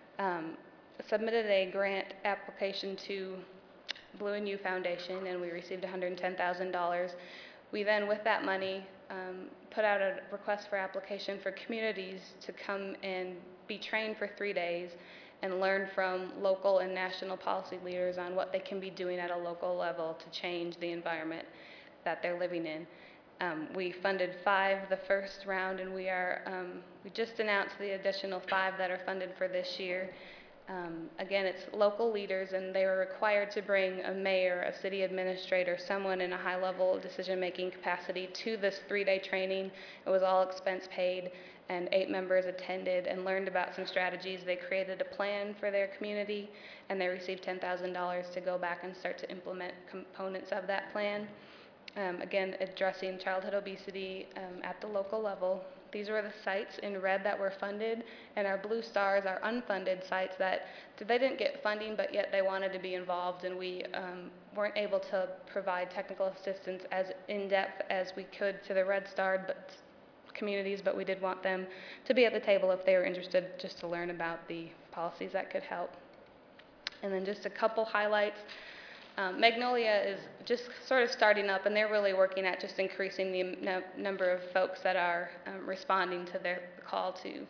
submitted a grant application to Blue and You Foundation, and we received $110,000. We then, with that money, put out a request for application for communities to come and be trained for 3 days and learn from local and national policy leaders on what they can be doing at a local level to change the environment that they're living in. We funded 5 the first round, and we just announced the additional 5 that are funded for this year. Again, it's local leaders, and they were required to bring a mayor, a city administrator, someone in a high-level decision-making capacity to this 3-day training. It was all expense paid, and 8 members attended and learned about some strategies. They created a plan for their community, and they received $10,000 to go back and start to implement components of that plan. Again, addressing childhood obesity at the local level. These were the sites in red that were funded, and our blue stars are unfunded sites that they didn't get funding, but yet they wanted to be involved, and we weren't able to provide technical assistance as in-depth as we could to the red starred communities, but we did want them to be at the table if they were interested, just to learn about the policies that could help. And then just a couple highlights. Magnolia is just sort of starting up, and they're really working at just increasing the number of folks that are responding to their call to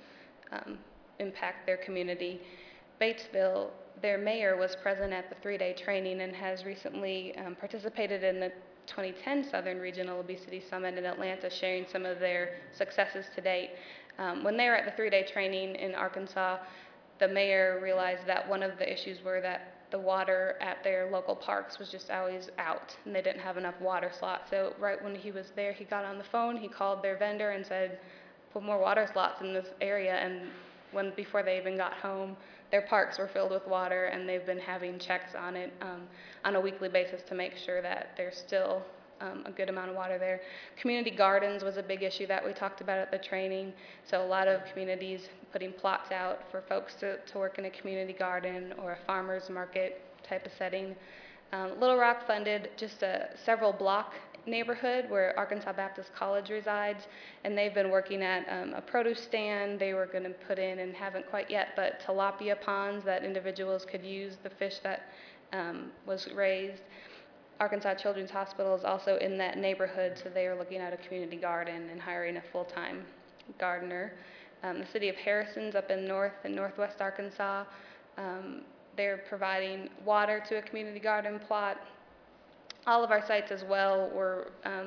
impact their community. Batesville, their mayor was present at the 3-day training and has recently participated in the 2010 Southern Regional Obesity Summit in Atlanta, sharing some of their successes to date. When they were at the 3-day training in Arkansas, the mayor realized that one of the issues were that the water at their local parks was just always out, and they didn't have enough water slots. So right when he was there, he got on the phone, he called their vendor and said, put more water slots in this area, and before they even got home, their parks were filled with water, and they've been having checks on it on a weekly basis to make sure that there's still a good amount of water there. Community gardens was a big issue that we talked about at the training. So a lot of communities putting plots out for folks to work in a community garden or a farmer's market type of setting. Little Rock funded just a several block neighborhood where Arkansas Baptist College resides, and they've been working at a produce stand. They were going to put in, and haven't quite yet, but tilapia ponds that individuals could use the fish that was raised. Arkansas Children's Hospital is also in that neighborhood, so they are looking at a community garden and hiring a full-time gardener. The city of Harrison's up in North and Northwest Arkansas. They're providing water to a community garden plot. All of our sites as well were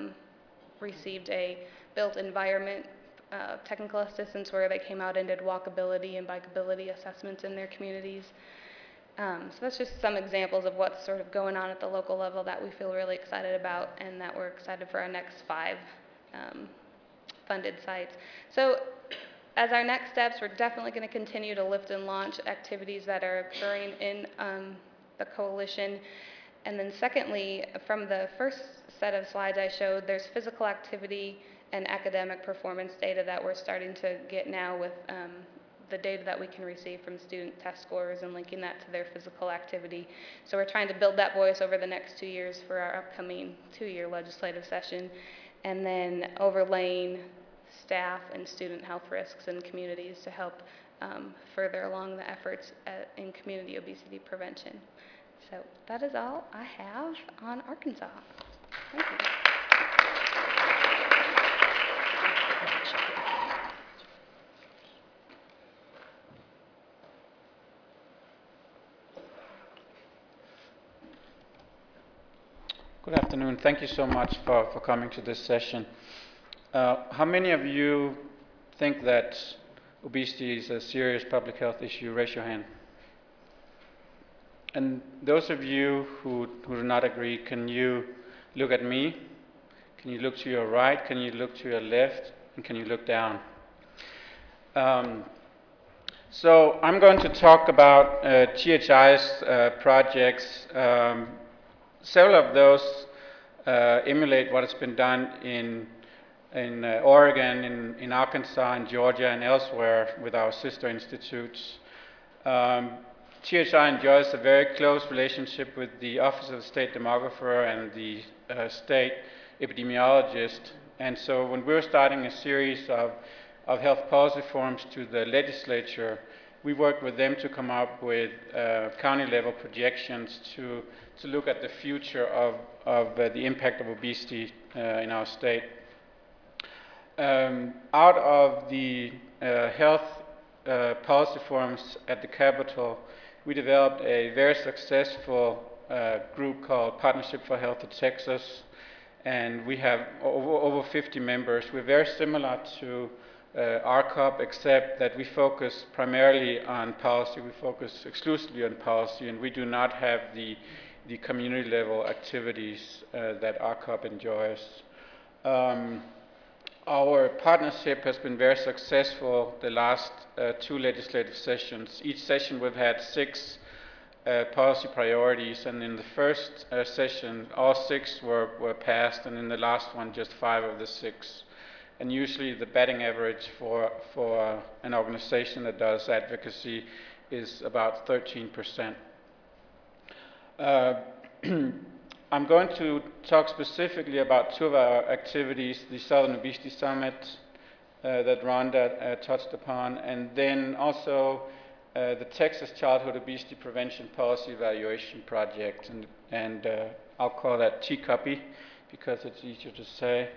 received a built environment technical assistance where they came out and did walkability and bikeability assessments in their communities. So that's just some examples of what's sort of going on at the local level that we feel really excited about, and that we're excited for our next 5 funded sites. So as our next steps, we're definitely going to continue to lift and launch activities that are occurring in the coalition. And then secondly, from the first set of slides I showed, there's physical activity and academic performance data that we're starting to get now with the data that we can receive from student test scores and linking that to their physical activity. So we're trying to build that voice over the next 2 years for our upcoming 2-year legislative session, and then overlaying staff and student health risks in communities to help further along the efforts in community obesity prevention. So that is all I have on Arkansas. Thank you. Good afternoon. Thank you so much for coming to this session. How many of you think that obesity is a serious public health issue? Raise your hand. And those of you who do not agree, can you look at me? Can you look to your right? Can you look to your left? And can you look down? So I'm going to talk about THI's projects. Several of those emulate what has been done in Oregon, in Arkansas, in Georgia, and elsewhere with our sister institutes. THI enjoys a very close relationship with the Office of the State Demographer and the state epidemiologist. And so when we're starting a series of health policy forms to the legislature, we worked with them to come up with county-level projections to look at the future of the impact of obesity in our state. Out of the health policy forums at the Capitol, we developed a very successful group called Partnership for Health of Texas, and we have over 50 members. We're very similar to RCOP, except that we focus primarily on policy. We focus exclusively on policy, and we do not have the community level activities that RCOP enjoys. Our partnership has been very successful the last 2 legislative sessions. Each session we've had 6 policy priorities, and in the first session all 6 were passed, and in the last one just 5 of the 6. And usually the batting average for an organization that does advocacy is about 13%. I'm going to talk specifically about 2 of our activities, the Southern Obesity Summit that Rhonda touched upon, and then also the Texas Childhood Obesity Prevention Policy Evaluation Project, and I'll call that TCOPE because it's easier to say.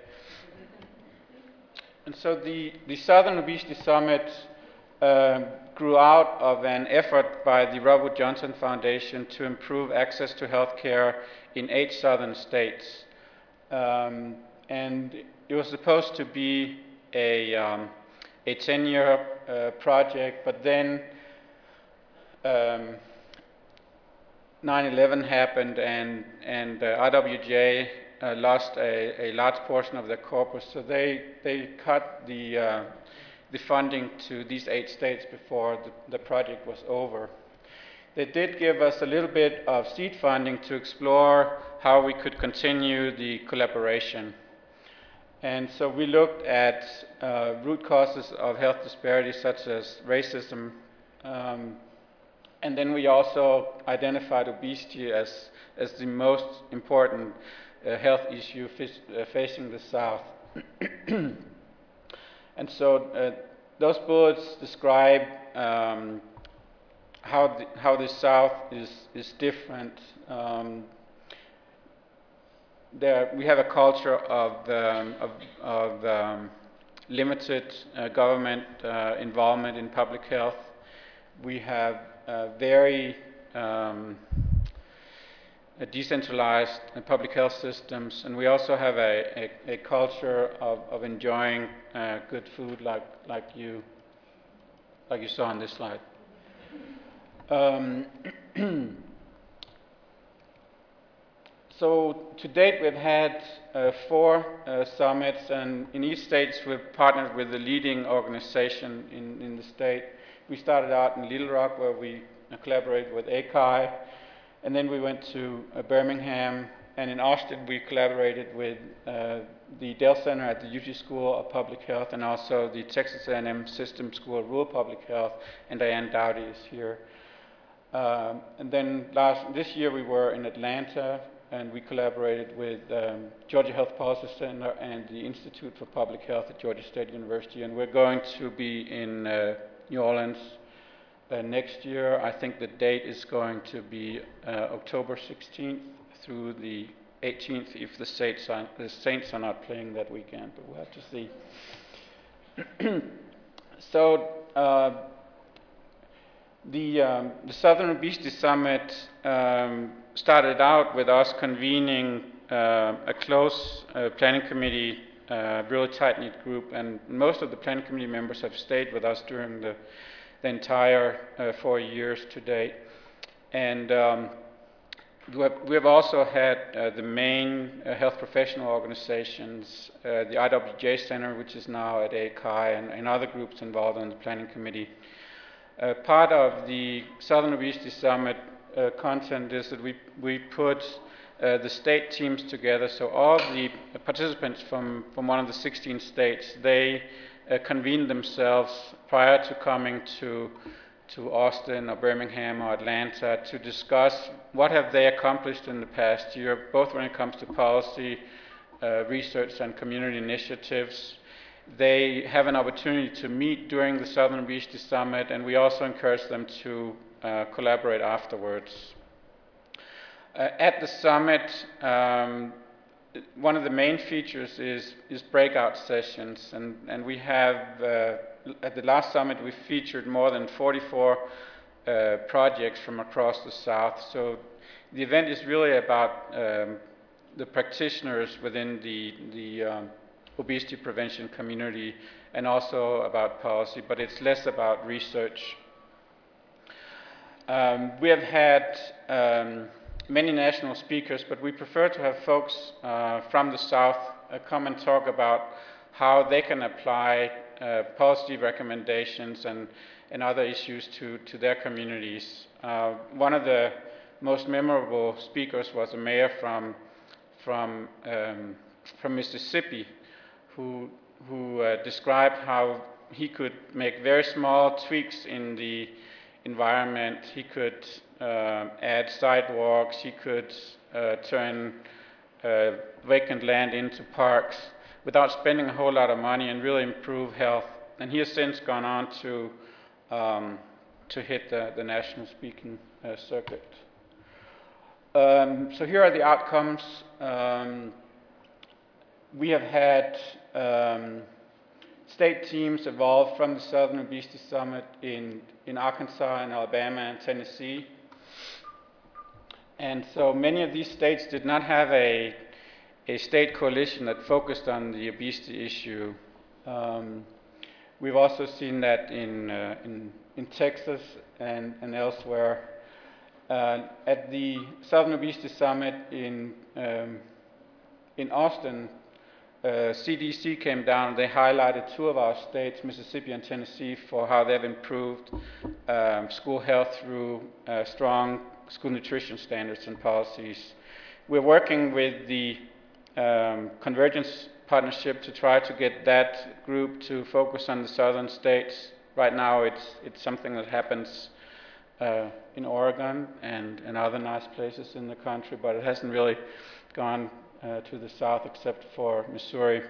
And so the Southern Obesity Summit grew out of an effort by the Robert Johnson Foundation to improve access to health care in 8 southern states. And it was supposed to be a 10-year project, but then 9/11 happened, and RWJ lost a large portion of their corpus, so they cut the funding to these 8 states before the project was over. They did give us a little bit of seed funding to explore how we could continue the collaboration. And so we looked at root causes of health disparities such as racism, and then we also identified obesity as the most important health issue facing the South. And so those bullets describe how the South is different. We have a culture of limited government involvement in public health. We have very decentralized public health systems, and we also have a culture of enjoying good food like you saw on this slide. So to date we've had 4 summits, and in each state we've partnered with the leading organization in the state. We started out in Little Rock, where we collaborated with ACI, and then we went to Birmingham, and in Austin we collaborated with the Dell Center at the UT School of Public Health, and also the Texas A&M System School of Rural Public Health, and Diane Dowdy is here. And then this year we were in Atlanta, and we collaborated with Georgia Health Policy Center and the Institute for Public Health at Georgia State University, and we're going to be in New Orleans next year. I think the date is going to be October 16th through the 18th if the Saints are not playing that weekend, but we'll have to see. So the Southern Obesity Summit started out with us convening a close planning committee, really tight-knit group, and most of the planning committee members have stayed with us during the entire 4 years to date. And we have also had the main health professional organizations, the IWJ Center, which is now at ACI, and other groups involved in the planning committee. Part of the Southern Obesity Summit content is that we put the state teams together. So all the participants from one of the 16 states, they convened themselves prior to coming to Austin or Birmingham or Atlanta to discuss what have they accomplished in the past year, both when it comes to policy, research, and community initiatives. They have an opportunity to meet during the Southern Obesity Summit, and we also encourage them to collaborate afterwards. At the summit, one of the main features is breakout sessions, and we have, at the last summit, we featured more than 44 projects from across the South. So the event is really about the practitioners within the obesity prevention community, and also about policy, but it's less about research. We have had many national speakers, but we prefer to have folks from the South come and talk about how they can apply policy recommendations and other issues to their communities. One of the most memorable speakers was a mayor from Mississippi who described how he could make very small tweaks in the environment. He could add sidewalks, he could turn vacant land into parks without spending a whole lot of money and really improve health. And he has since gone on to hit the national speaking circuit. So here are the outcomes. We have had state teams evolved from the Southern Obesity Summit in Arkansas and Alabama and Tennessee. And so many of these states did not have a state coalition that focused on the obesity issue. We've also seen that in Texas and elsewhere. At the Southern Obesity Summit in Austin, CDC came down. They highlighted two of our states, Mississippi and Tennessee, for how they've improved school health through strong school nutrition standards and policies. We're working with the Convergence Partnership to try to get that group to focus on the southern states. Right now it's something that happens in Oregon and other nice places in the country, but it hasn't really gone to the south except for Missouri.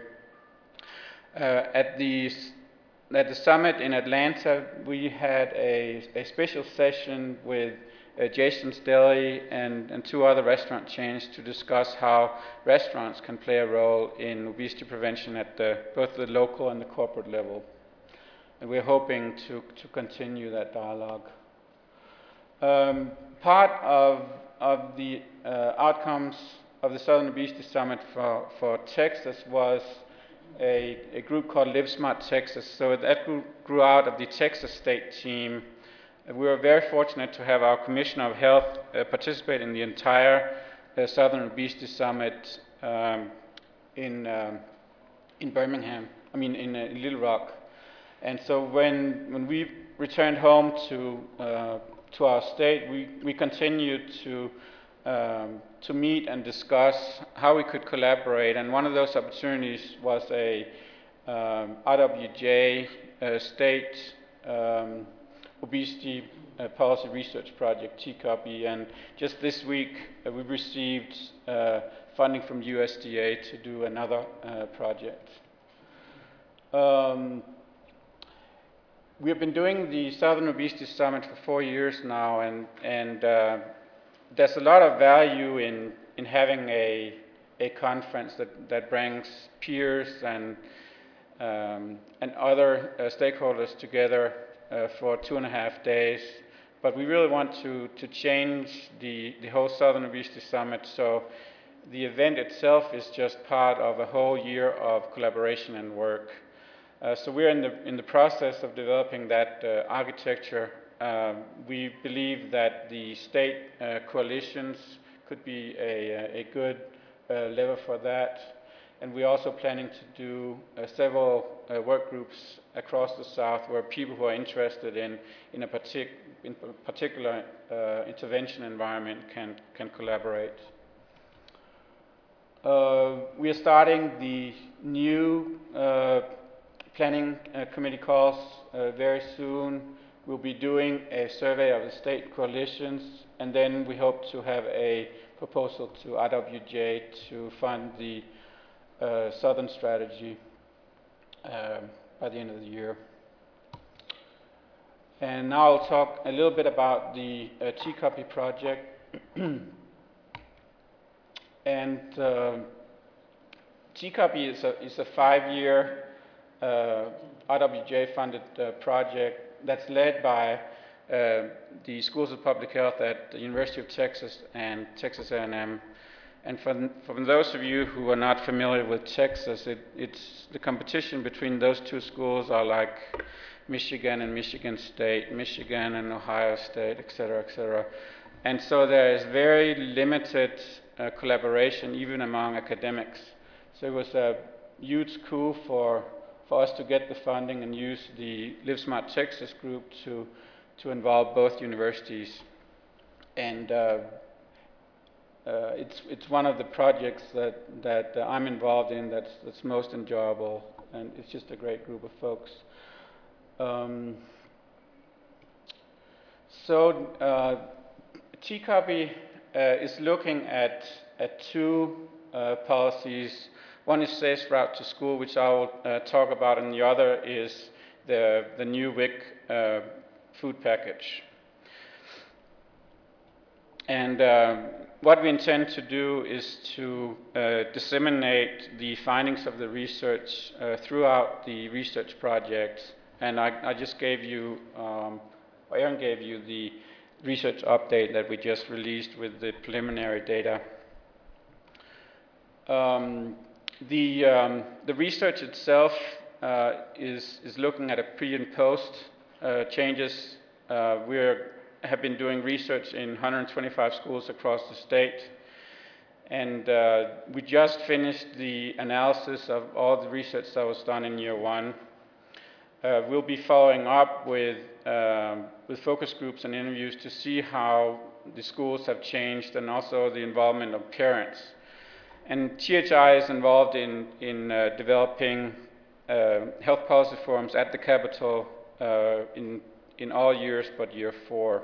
At the summit in Atlanta, we had a special session with Jason's Deli and two other restaurant chains to discuss how restaurants can play a role in obesity prevention at both the local and the corporate level. And we're hoping to continue that dialogue. Part of the outcomes of the Southern Obesity Summit for Texas was a group called Live Smart Texas. So that group grew out of the Texas state team. We were very fortunate to have our Commissioner of Health participate in the entire Southern Obesity Summit in Birmingham, in Little Rock. And so when we returned home to our state, we continued to meet and discuss how we could collaborate. And one of those opportunities was a IWJ state Obesity Policy Research Project, TCOPI, and just this week we received funding from USDA to do another project. We have been doing the Southern Obesity Summit for 4 years now, and there's a lot of value in having a conference that brings peers and other stakeholders together for 2.5 days. But we really want to change the whole Southern Obesity Summit, so the event itself is just part of a whole year of collaboration and work. So we're in the process of developing that architecture. We believe that the state coalitions could be a good lever for that. And we're also planning to do several work groups across the South where people who are interested in a particular intervention environment can collaborate. We are starting the new planning committee calls very soon. We'll be doing a survey of the state coalitions, and then we hope to have a proposal to IWJ to fund the Southern strategy by the end of the year. And now I'll talk a little bit about the TCOPI project. And TCOPI is a 5-year IWJ-funded project that's led by the Schools of Public Health at the University of Texas and Texas A&M. And for those of you who are not familiar with Texas, it's the competition between those two schools are like Michigan and Michigan State, Michigan and Ohio State, et cetera, et cetera. And so there is very limited collaboration even among academics. So it was a huge coup for us to get the funding and use the Live Smart Texas group to involve both universities. And it's one of the projects that I'm involved in that's most enjoyable, and it's just a great group of folks. So TCOPI is looking at two policies. One is Safe Route to School, which I will talk about, and the other is the new WIC food package. And what we intend to do is to disseminate the findings of the research throughout the research project. And I just gave you, Aaron gave you the research update that we just released with the preliminary data. The research itself is looking at a pre and post changes. We have been doing research in 125 schools across the state, and we just finished the analysis of all the research that was done in year one. We'll be following up with focus groups and interviews to see how the schools have changed, and also the involvement of parents. And THI is involved in developing health policy forums at the Capitol in all years but year 4.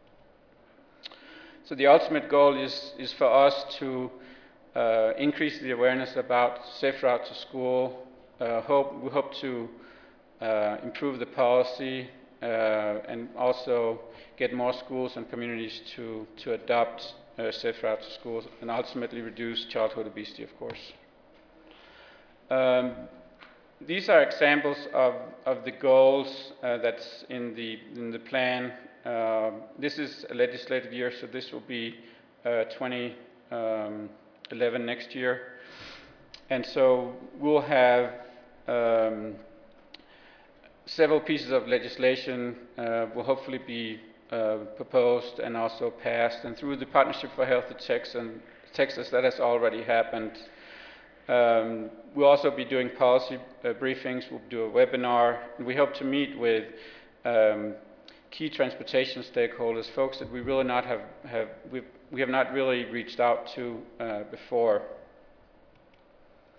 So the ultimate goal is for us to increase the awareness about Safe Route to School. We hope to improve the policy and also get more schools and communities to adopt Safe Route to School and ultimately reduce childhood obesity, of course. These are examples of the goals that's in the plan. This is a legislative year, so this will be 2011 next year. And so we'll have several pieces of legislation will hopefully be proposed and also passed. And through the Partnership for Healthy Texas, that has already happened. We'll also be doing policy briefings. We'll do a webinar. And we hope to meet with key transportation stakeholders, folks that we really we have not really reached out to before.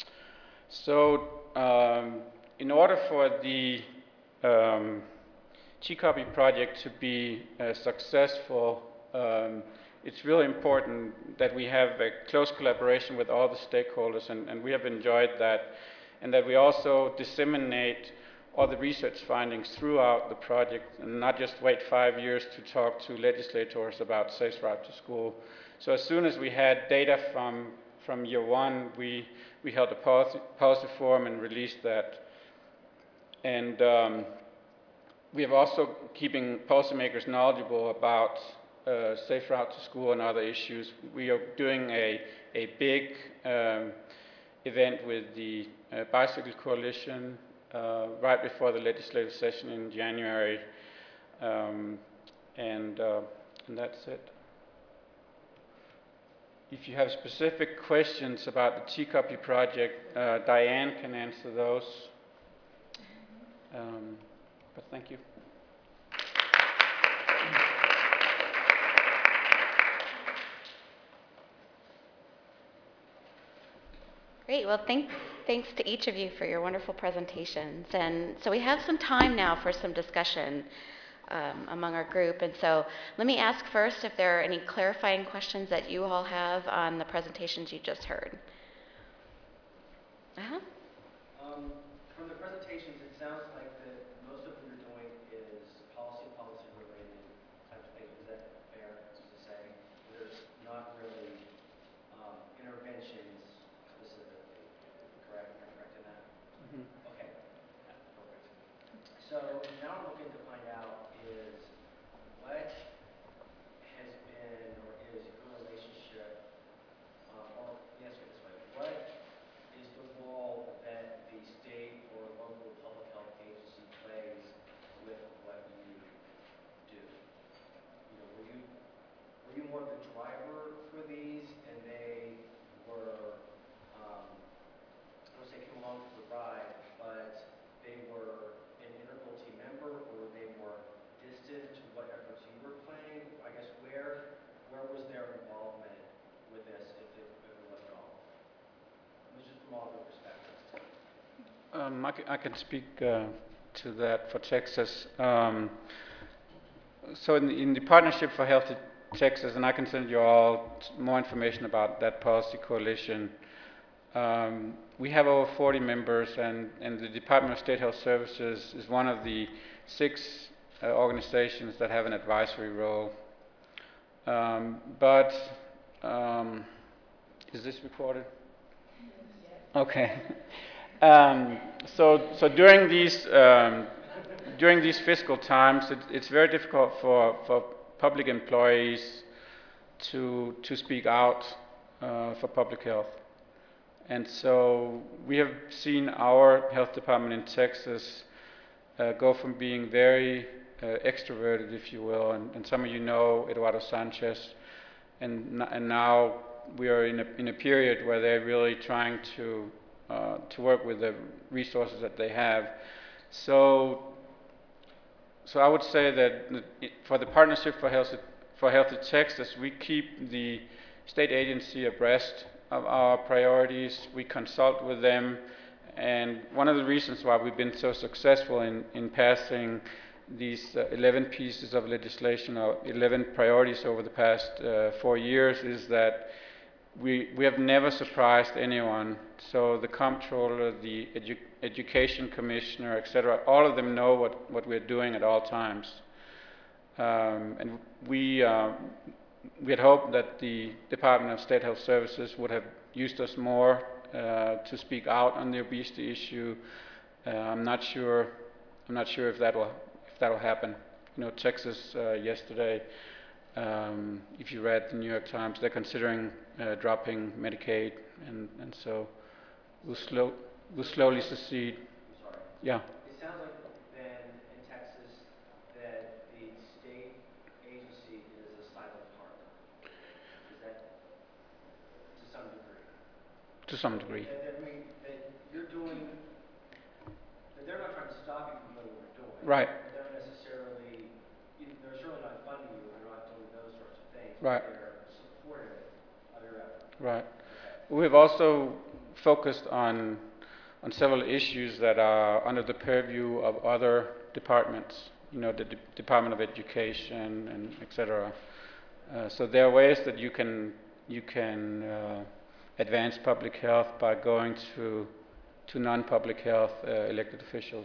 So in order for the GCOPY project to be successful, it's really important that we have a close collaboration with all the stakeholders, and we have enjoyed that, and that we also disseminate all the research findings throughout the project and not just wait 5 years to talk to legislators about safe route to school. So as soon as we had data from year one, we held a policy forum and released that. And we have also keeping policymakers knowledgeable about safe route to school and other issues. We are doing a big event with the Bicycle Coalition right before the legislative session in January, and that's it. If you have specific questions about the GCOPY project, Diane can answer those. But thank you. Great. Well, thanks to each of you for your wonderful presentations. And so we have some time now for some discussion among our group. And so let me ask first if there are any clarifying questions that you all have on the presentations you just heard. From the presentations, it sounds like that most of what you're doing is policy related type of things. Is that fair to say? There's not really interventions specifically, correct? Am I correct in that? Mm-hmm. Okay, perfect. So now I'm looking to find out is what has been or is your relationship, or yes, this way, what is the role that the state or local public health agency plays with what you do? You know, were you more of the driver for these, and they were, I would say, came along for the ride, but they were an integral team member, or they were distant to what efforts you were playing? I guess where was their involvement with this, if it was at all? It was just from all their perspectives. I can speak to that for Texas. So in the Partnership for Healthy Texas, and I can send you all more information about that policy coalition. We have over 40 members, and the Department of State Health Services is one of the 6 organizations that have an advisory role. Is this recorded? Okay. So during these fiscal times, it's very difficult for public employees to speak out for public health. And so we have seen our health department in Texas go from being very extroverted, if you will, and some of you know Eduardo Sanchez, and now we are in a period where they're really trying to work with the resources that they have. So I would say that for the Partnership for Healthy Texas, we keep the state agency abreast of our priorities. We consult with them, and one of the reasons why we've been so successful in passing these 11 pieces of legislation, or 11 priorities over the past 4 years, is that we have never surprised anyone. So the comptroller, the education commissioner, etc., all of them know what we're doing at all times. And we had hoped that the Department of State Health Services would have used us more to speak out on the obesity issue. I'm not sure if that will happen. You know, Texas yesterday, if you read the New York Times, they're considering dropping Medicaid, and so we'll slowly secede. I'm sorry. Yeah. It sounds like then in Texas that the state agency is a silent partner. Is that to some degree? To some degree. That you're doing, that they're not trying to stop you from doing what you're doing. Right. They're necessarily, they're certainly not funding you, they're not doing those sorts of things. Right. They're supportive of your effort. Right. We've also focused on several issues that are under the purview of other departments. the Department of Education and etc. So there are ways that you can advance public health by going to non-public health elected officials.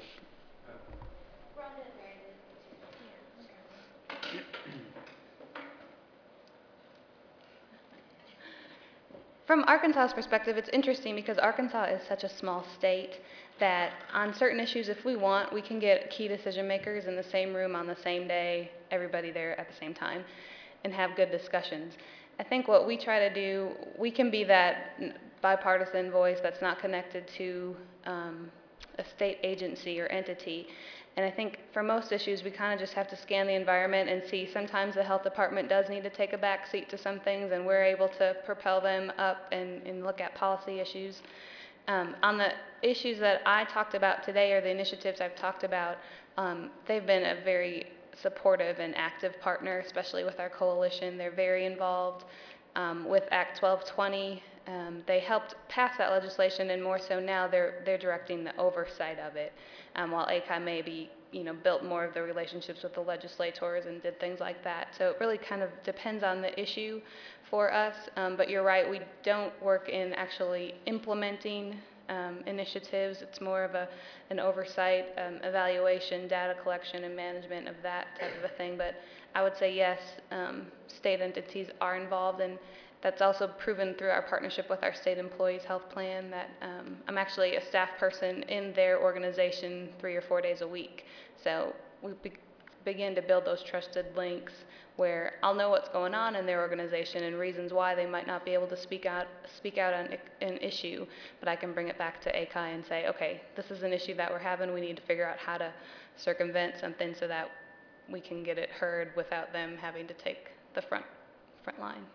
From Arkansas's perspective, it's interesting because Arkansas is such a small state that on certain issues, if we want, we can get key decision makers in the same room on the same day, everybody there at the same time, and have good discussions. I think what we try to do, we can be that bipartisan voice that's not connected to a state agency or entity. And I think for most issues, we kind of just have to scan the environment and see sometimes the health department does need to take a back seat to some things, and we're able to propel them up and look at policy issues. On the issues that I talked about today, or the initiatives I've talked about, they've been a very supportive and active partner, especially with our coalition. They're very involved. With Act 1220, they helped pass that legislation, and more so now they're directing the oversight of it, while ACI maybe built more of the relationships with the legislators and did things like that. So it really kind of depends on the issue for us, but you're right, we don't work in actually implementing initiatives. It's more of an oversight, evaluation, data collection, and management of that type of a thing. But I would say yes, state entities are involved, and that's also proven through our partnership with our state employees health plan that I'm actually a staff person in their organization 3 or 4 days a week. So we begin to build those trusted links where I'll know what's going on in their organization and reasons why they might not be able to speak out on an issue, but I can bring it back to ACI and say, okay, this is an issue that we're having. We need to figure out how to circumvent something so that we can get it heard without them having to take the front line.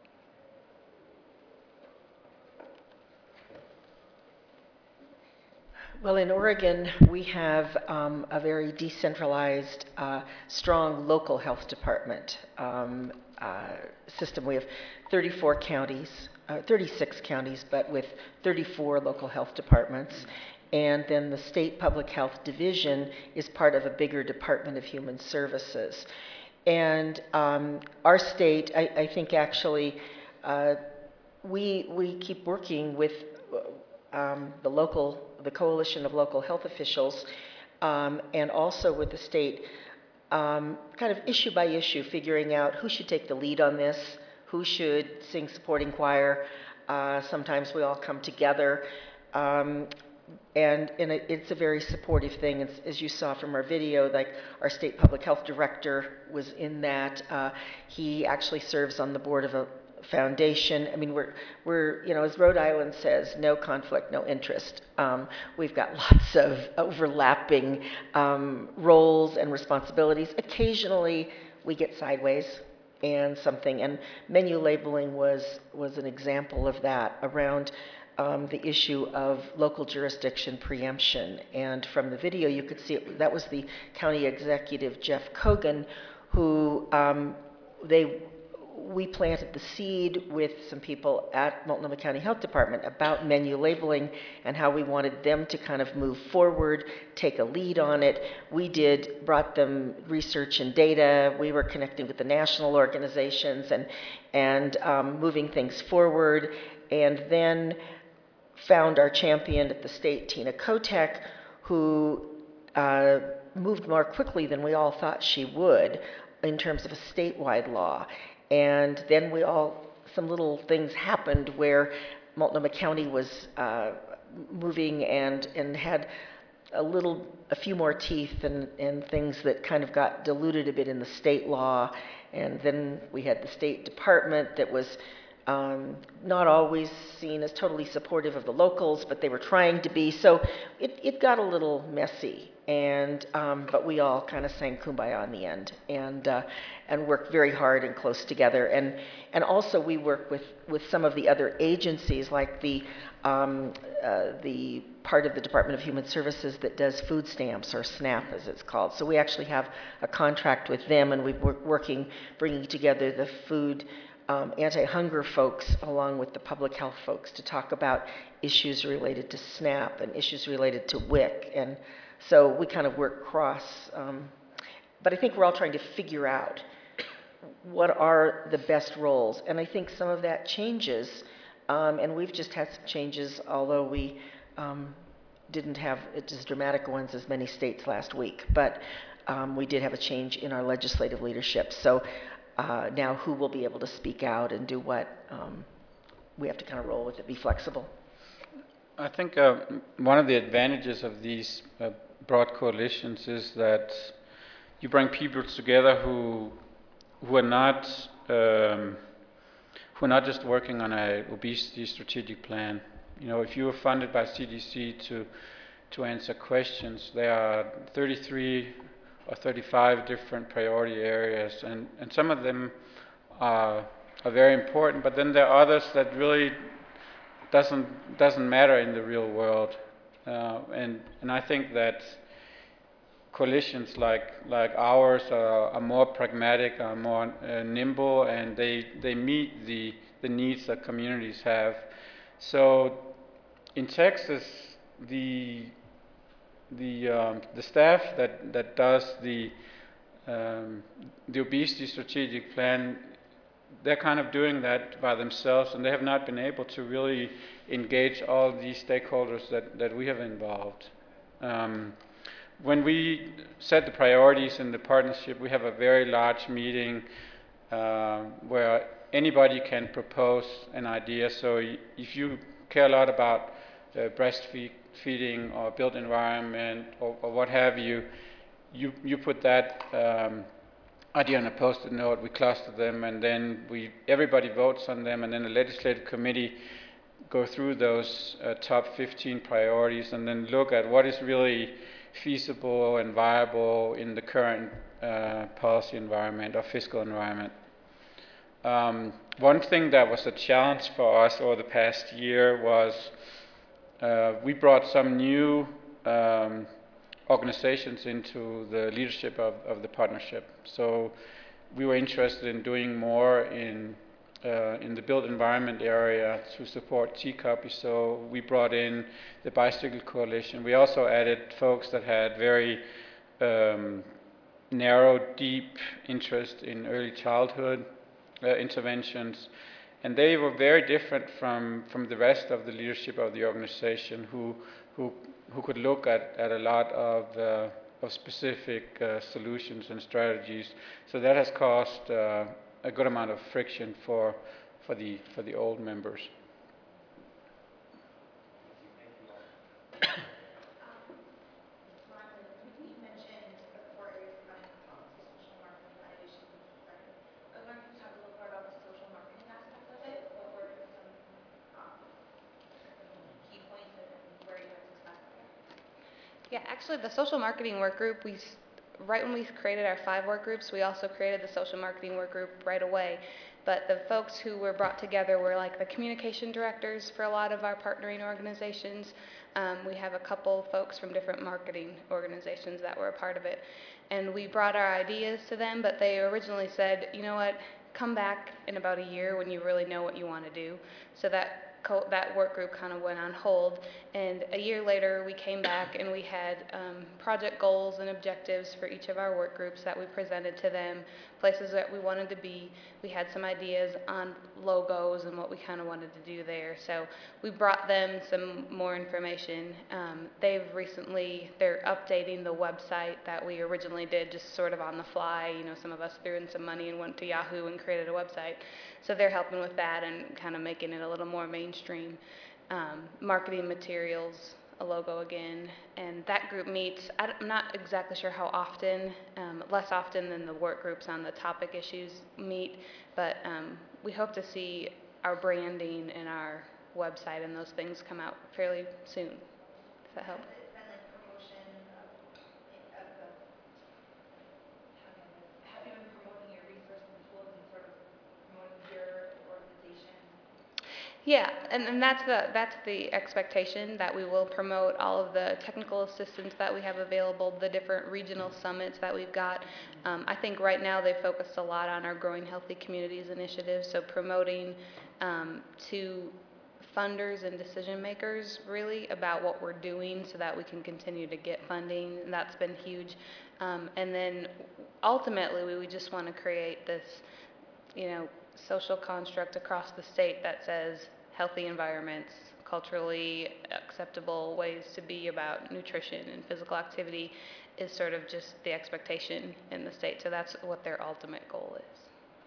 Well, in Oregon, we have a very decentralized, strong local health department system. We have 34 counties, 36 counties, but with 34 local health departments. And then the State Public Health Division is part of a bigger Department of Human Services. And our state, I think actually, we keep working with the coalition of local health officials, and also with the state, kind of issue by issue, figuring out who should take the lead on this, who should sing supporting choir. Sometimes we all come together, and it's a very supportive thing. As you saw from our video, like our state public health director was in that. He actually serves on the board of a foundation. I mean, we're as Rhode Island says, no conflict, no interest. We've got lots of overlapping roles and responsibilities. Occasionally, we get sideways and menu labeling was an example of that around the issue of local jurisdiction preemption. And from the video, you could see that was the county executive, Jeff Kogan, who we planted the seed with some people at Multnomah County Health Department about menu labeling and how we wanted them to kind of move forward, take a lead on it. We brought them research and data. We were connecting with the national organizations and moving things forward, and then found our champion at the state, Tina Kotek, who moved more quickly than we all thought she would in terms of a statewide law. And then some little things happened where Multnomah County was moving and had a few more teeth and things that kind of got diluted a bit in the state law. And then we had the State Department that was not always seen as totally supportive of the locals, but they were trying to be. So it got a little messy. But we all kind of sang Kumbaya in the end, and worked very hard and close together. And also we work with some of the other agencies, like the part of the Department of Human Services that does food stamps, or SNAP as it's called. So we actually have a contract with them, and we're bringing together the food anti-hunger folks along with the public health folks to talk about issues related to SNAP and issues related to WIC. And so we kind of work cross. but I think we're all trying to figure out what are the best roles. And I think some of that changes, and we've just had some changes, although we didn't have as dramatic ones as many states last week. But we did have a change in our legislative leadership. So now who will be able to speak out and do what? We have to kind of roll with it, be flexible. I think one of the advantages of these broad coalitions is that you bring people together who are not just working on a obesity strategic plan. You know, if you are funded by CDC to answer questions, there are 33 or 35 different priority areas, and some of them are very important, but then there are others that really doesn't matter in the real world, and I think that coalitions like ours are more pragmatic, are more nimble, and they meet the needs that communities have. So in Texas, the staff that does the obesity strategic plan, they're kind of doing that by themselves, and they have not been able to really engage all these stakeholders that we have involved. When we set the priorities in the partnership, we have a very large meeting where anybody can propose an idea. So if you care a lot about breastfeeding or built environment or what have you, you put that idea on a post-it note, we cluster them, and then everybody votes on them, and then the legislative committee go through those top 15 priorities and then look at what is really feasible and viable in the current policy environment or fiscal environment. One thing that was a challenge for us over the past year was we brought some new organizations into the leadership of the partnership. So we were interested in doing more in the built environment area to support TCOP. So we brought in the Bicycle Coalition. We also added folks that had very narrow, deep interest in early childhood interventions. And they were very different from the rest of the leadership of the organization who could look at a lot of specific solutions and strategies. So that has caused a good amount of friction for the old members. Yeah, actually the social marketing work group, right when we created our 5 work groups, we also created the social marketing work group right away. But the folks who were brought together were like the communication directors for a lot of our partnering organizations. We have a couple folks from different marketing organizations that were a part of it. And we brought our ideas to them, but they originally said, you know what, come back in about a year when you really know what you want to do. So that work group kind of went on hold, and a year later we came back and we had project goals and objectives for each of our work groups that we presented to them, places that we wanted to be. We had some ideas on logos and what we kind of wanted to do there, so we brought them some more information. They're updating the website that we originally did just sort of on the fly. You know, some of us threw in some money and went to Yahoo and created a website. So they're helping with that and kind of making it a little more mainstream. Marketing materials, a logo again, and that group meets, I'm not exactly sure how often, less often than the work groups on the topic issues meet, but we hope to see our branding and our website and those things come out fairly soon. Does that help? Yeah, and that's the expectation, that we will promote all of the technical assistance that we have available, the different regional summits that we've got. I think right now they focused a lot on our Growing Healthy Communities initiative, so promoting to funders and decision makers really about what we're doing so that we can continue to get funding, and that's been huge. And then ultimately we just want to create this, social construct across the state that says healthy environments, culturally acceptable ways to be about nutrition and physical activity is sort of just the expectation in the state. So that's what their ultimate goal is.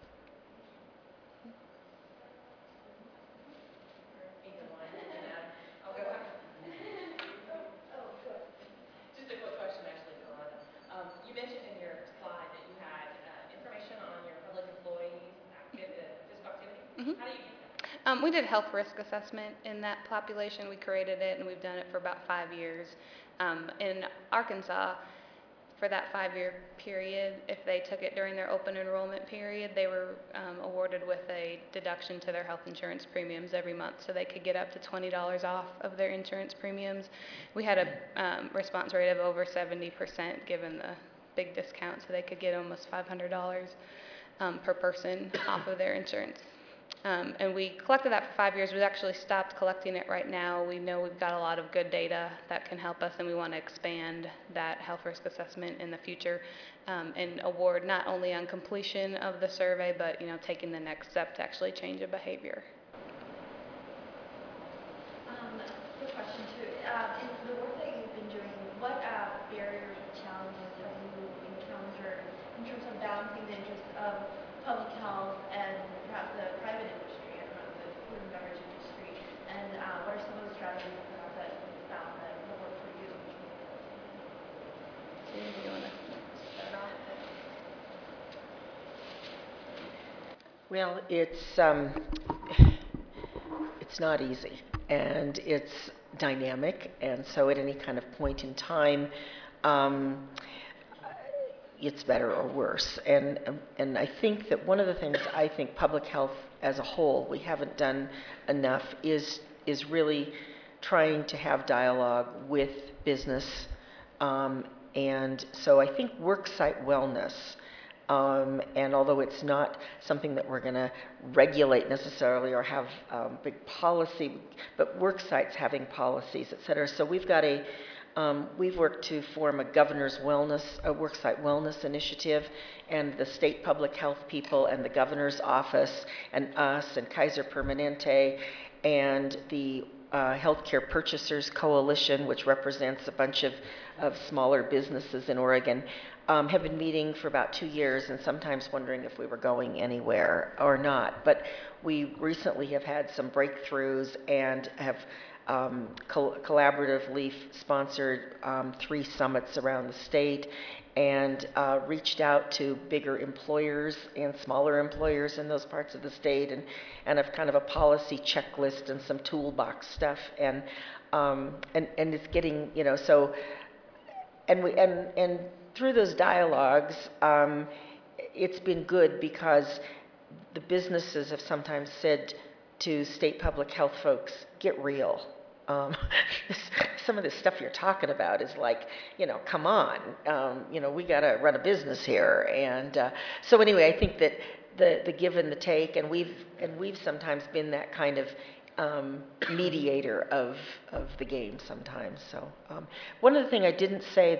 Just a quick question, actually, on you mentioned in your slide that you had information on your public employees' physical activity. Mm-hmm. How do you get that? We did health risk assessment in that population. We created it, and we've done it for about 5 years. In Arkansas, for that 5-year period, if they took it during their open enrollment period, they were awarded with a deduction to their health insurance premiums every month, so they could get up to $20 off of their insurance premiums. We had a response rate of over 70% given the big discount, so they could get almost $500 per person off of their insurance. And we collected that for 5 years. We've actually stopped collecting it right now. We know we've got a lot of good data that can help us, and we want to expand that health risk assessment in the future and award not only on completion of the survey, but taking the next step to actually change a behavior. Quick question too. In the work that you've been doing, what barriers or challenges have you encountered in terms of balancing the interests of public health and perhaps the private industry and the food and beverage industry, and what are some of the strategies perhaps that you found that work for you? So you want to start off? Well, it's not easy, and it's dynamic, and so at any kind of point in time, it's better or worse. And I think that one of the things I think public health as a whole we haven't done enough is really trying to have dialogue with business. And so I think worksite wellness, and although it's not something that we're going to regulate necessarily or have big policy, but worksites having policies, et cetera. So we've got we've worked to form a governor's wellness, a worksite wellness initiative, and the state public health people and the governor's office and us and Kaiser Permanente and the Healthcare Purchasers Coalition, which represents a bunch of smaller businesses in Oregon, have been meeting for about 2 years and sometimes wondering if we were going anywhere or not. But we recently have had some breakthroughs and have collaboratively sponsored 3 summits around the state and reached out to bigger employers and smaller employers in those parts of the state and have kind of a policy checklist and some toolbox stuff and it's getting, so and through those dialogues it's been good because the businesses have sometimes said to state public health folks, get real. Some of this stuff you're talking about is like, come on, we got to run a business here. And so anyway, I think that the give and the take, and we've sometimes been that kind of mediator of the game sometimes. So one of the things I didn't say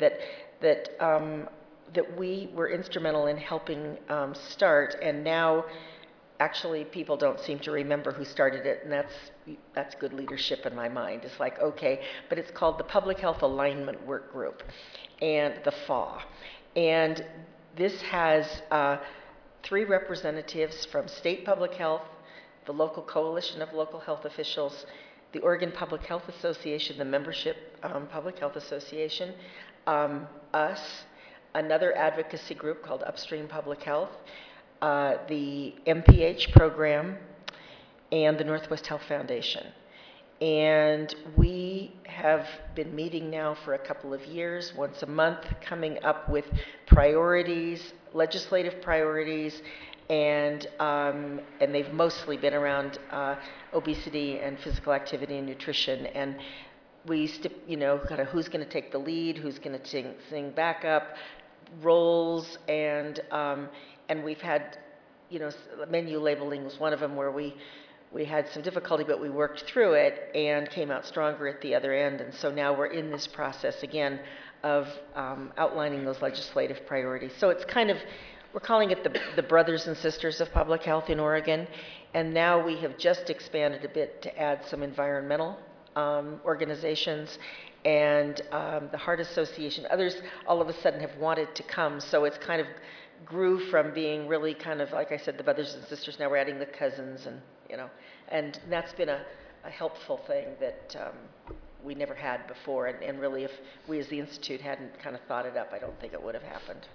that we were instrumental in helping start, and now actually people don't seem to remember who started it, and that's good leadership in my mind. It's like, okay, but it's called the Public Health Alignment Work Group, and the FAW. And this has 3 representatives from state public health, the local coalition of local health officials, the Oregon Public Health Association, the membership Public Health Association, us, another advocacy group called Upstream Public Health, the MPH program, and the Northwest Health Foundation. And we have been meeting now for a couple of years, once a month, coming up with priorities, legislative priorities, and they've mostly been around obesity and physical activity and nutrition. And we, kind of who's going to take the lead, who's going to sing backup, roles, and we've had, menu labeling was one of them where we we had some difficulty, but we worked through it and came out stronger at the other end. And so now we're in this process again of outlining those legislative priorities. So it's kind of, we're calling it the Brothers and Sisters of Public Health in Oregon. And now we have just expanded a bit to add some environmental organizations and the Heart Association. Others all of a sudden have wanted to come. So it's kind of grew from being really kind of, like I said, the brothers and sisters. Now we're adding the cousins, and and that's been a helpful thing that we never had before. And really, if we as the Institute hadn't kind of thought it up, I don't think it would have happened.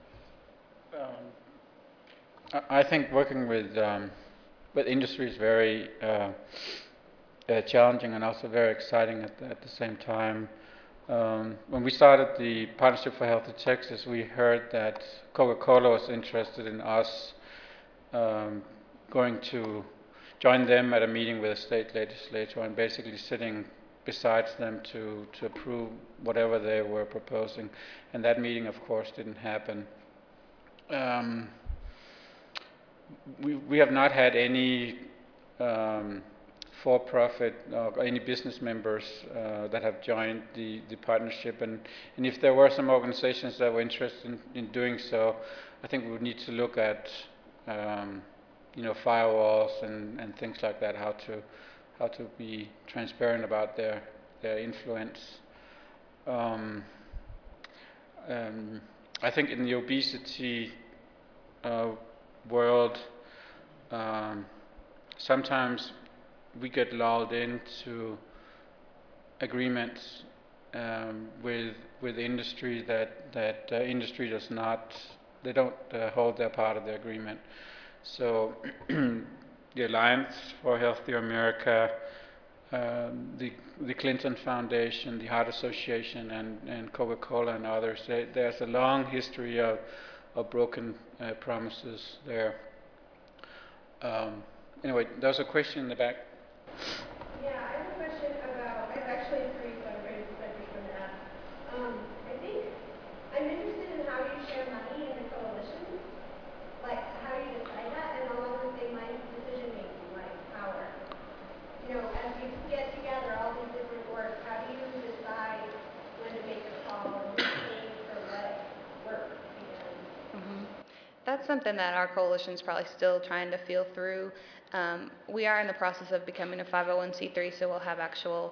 I think working with industry is very challenging and also very exciting at the same time. When we started the Partnership for Healthy Texas, we heard that Coca-Cola was interested in us going to join them at a meeting with a state legislature and basically sitting beside them to approve whatever they were proposing. And that meeting, of course, didn't happen. We have not had any for-profit or any business members that have joined the partnership, and if there were some organizations that were interested in doing so, I think we would need to look at firewalls and things like that, how to be transparent about their influence. I think in the obesity world, sometimes we get lulled into agreements with industry that industry does not. They don't hold their part of the agreement. So the Alliance for a Healthier America, the Clinton Foundation, the Heart Association, and Coca-Cola and others. There's a long history of broken promises there. Anyway, there's a question in the back. Yeah, I have a question about, I have actually three, so I'm ready to segue from that. I think I'm interested in how you share money in the coalitions, like how you decide that, and along the same lines, decision-making, like power. As you get together all these different works, how do you decide when to make a call and pay for what work? That's something that our coalition's probably still trying to feel through. We are in the process of becoming a 501c3, so we'll have actual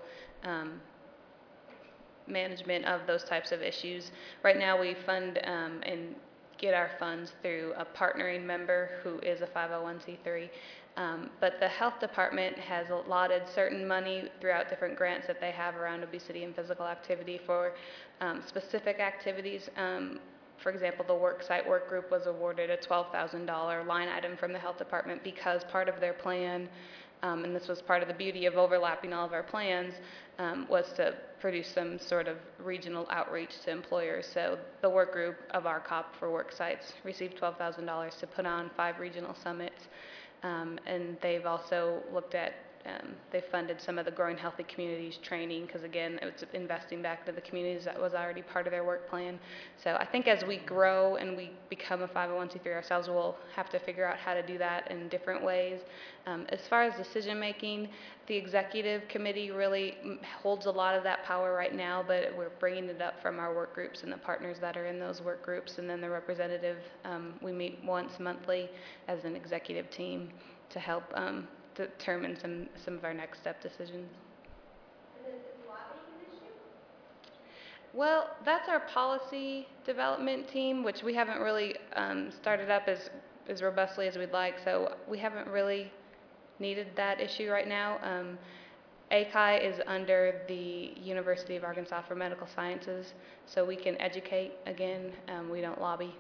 management of those types of issues. Right now we fund and get our funds through a partnering member who is a 501c3. But the health department has allotted certain money throughout different grants that they have around obesity and physical activity for specific activities. For example, the Worksite Work Group was awarded a $12,000 line item from the health department because part of their plan, and this was part of the beauty of overlapping all of our plans, was to produce some sort of regional outreach to employers. So the work group of our COP for work sites received $12,000 to put on 5 regional summits. And they've also looked at, they funded some of the Growing Healthy Communities training, because again, it's investing back into the communities that was already part of their work plan. So I think as we grow and we become a 501c3 ourselves, we'll have to figure out how to do that in different ways. As far as decision making, the executive committee really holds a lot of that power right now, but we're bringing it up from our work groups and the partners that are in those work groups, and then the representative, we meet once monthly as an executive team to help determine some of our next step decisions. And is lobbying an issue? Well, that's our policy development team, which we haven't really started up as robustly as we'd like, so we haven't really needed that issue right now. ACI is under the University of Arkansas for Medical Sciences, so we can educate again, we don't lobby.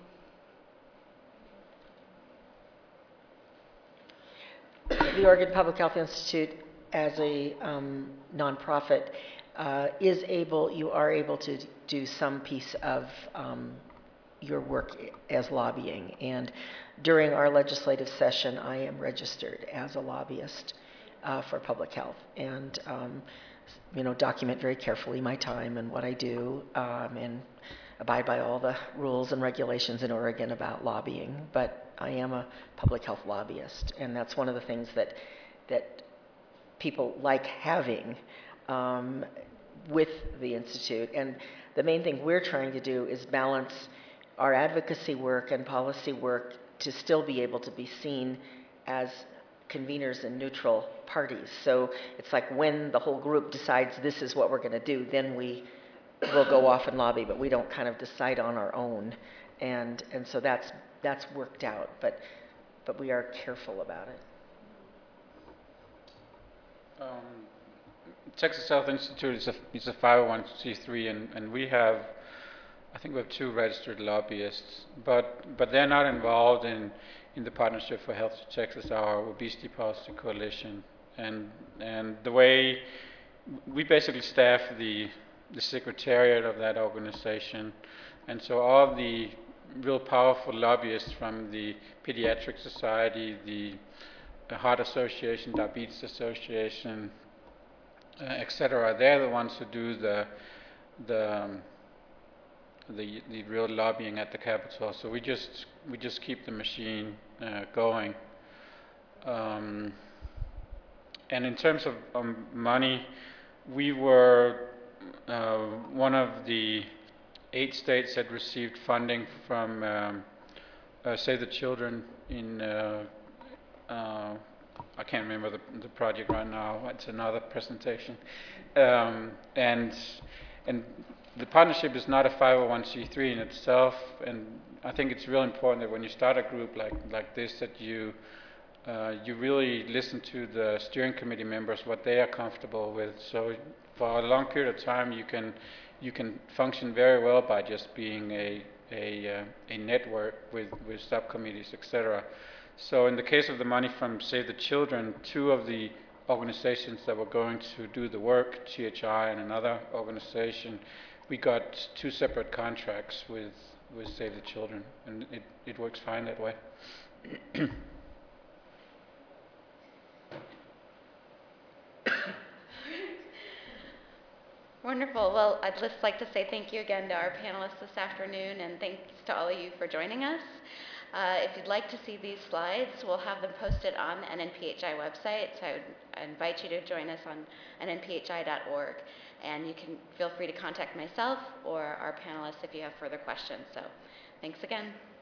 The Oregon Public Health Institute, as a nonprofit, you are able to do some piece of your work as lobbying. And during our legislative session, I am registered as a lobbyist for public health, and document very carefully my time and what I do, and abide by all the rules and regulations in Oregon about lobbying. But I am a public health lobbyist, and that's one of the things that people like having with the Institute. And the main thing we're trying to do is balance our advocacy work and policy work to still be able to be seen as conveners and neutral parties. So it's like when the whole group decides this is what we're going to do, then we will go off and lobby, but we don't kind of decide on our own. And so that's worked out, but we are careful about it. Texas Health Institute is a 501c3, and we have, I think we have 2 registered lobbyists, but they're not involved in the Partnership for Health to Texas, our obesity policy coalition, and the way we basically staff the secretariat of that organization, and so all the real powerful lobbyists from the Pediatric Society, the Heart Association, Diabetes Association, etc. They're the ones who do the real lobbying at the Capitol. So we just keep the machine going. And in terms of money, we were one of the 8 states that received funding from Save the Children in I can't remember the project right now. It's another presentation. And the partnership is not a 501c3 in itself, and I think it's real important that when you start a group like this, that you really listen to the steering committee members, what they are comfortable with. So for a long period of time, you can function very well by just being a network with subcommittees, etc. So in the case of the money from Save the Children, 2 of the organizations that were going to do the work, GHI and another organization, we got 2 separate contracts with Save the Children, and it works fine that way. Wonderful. Well, I'd just like to say thank you again to our panelists this afternoon, and thanks to all of you for joining us. If you'd like to see these slides, we'll have them posted on the NNPHI website, so I invite you to join us on nnphi.org, and you can feel free to contact myself or our panelists if you have further questions. So thanks again.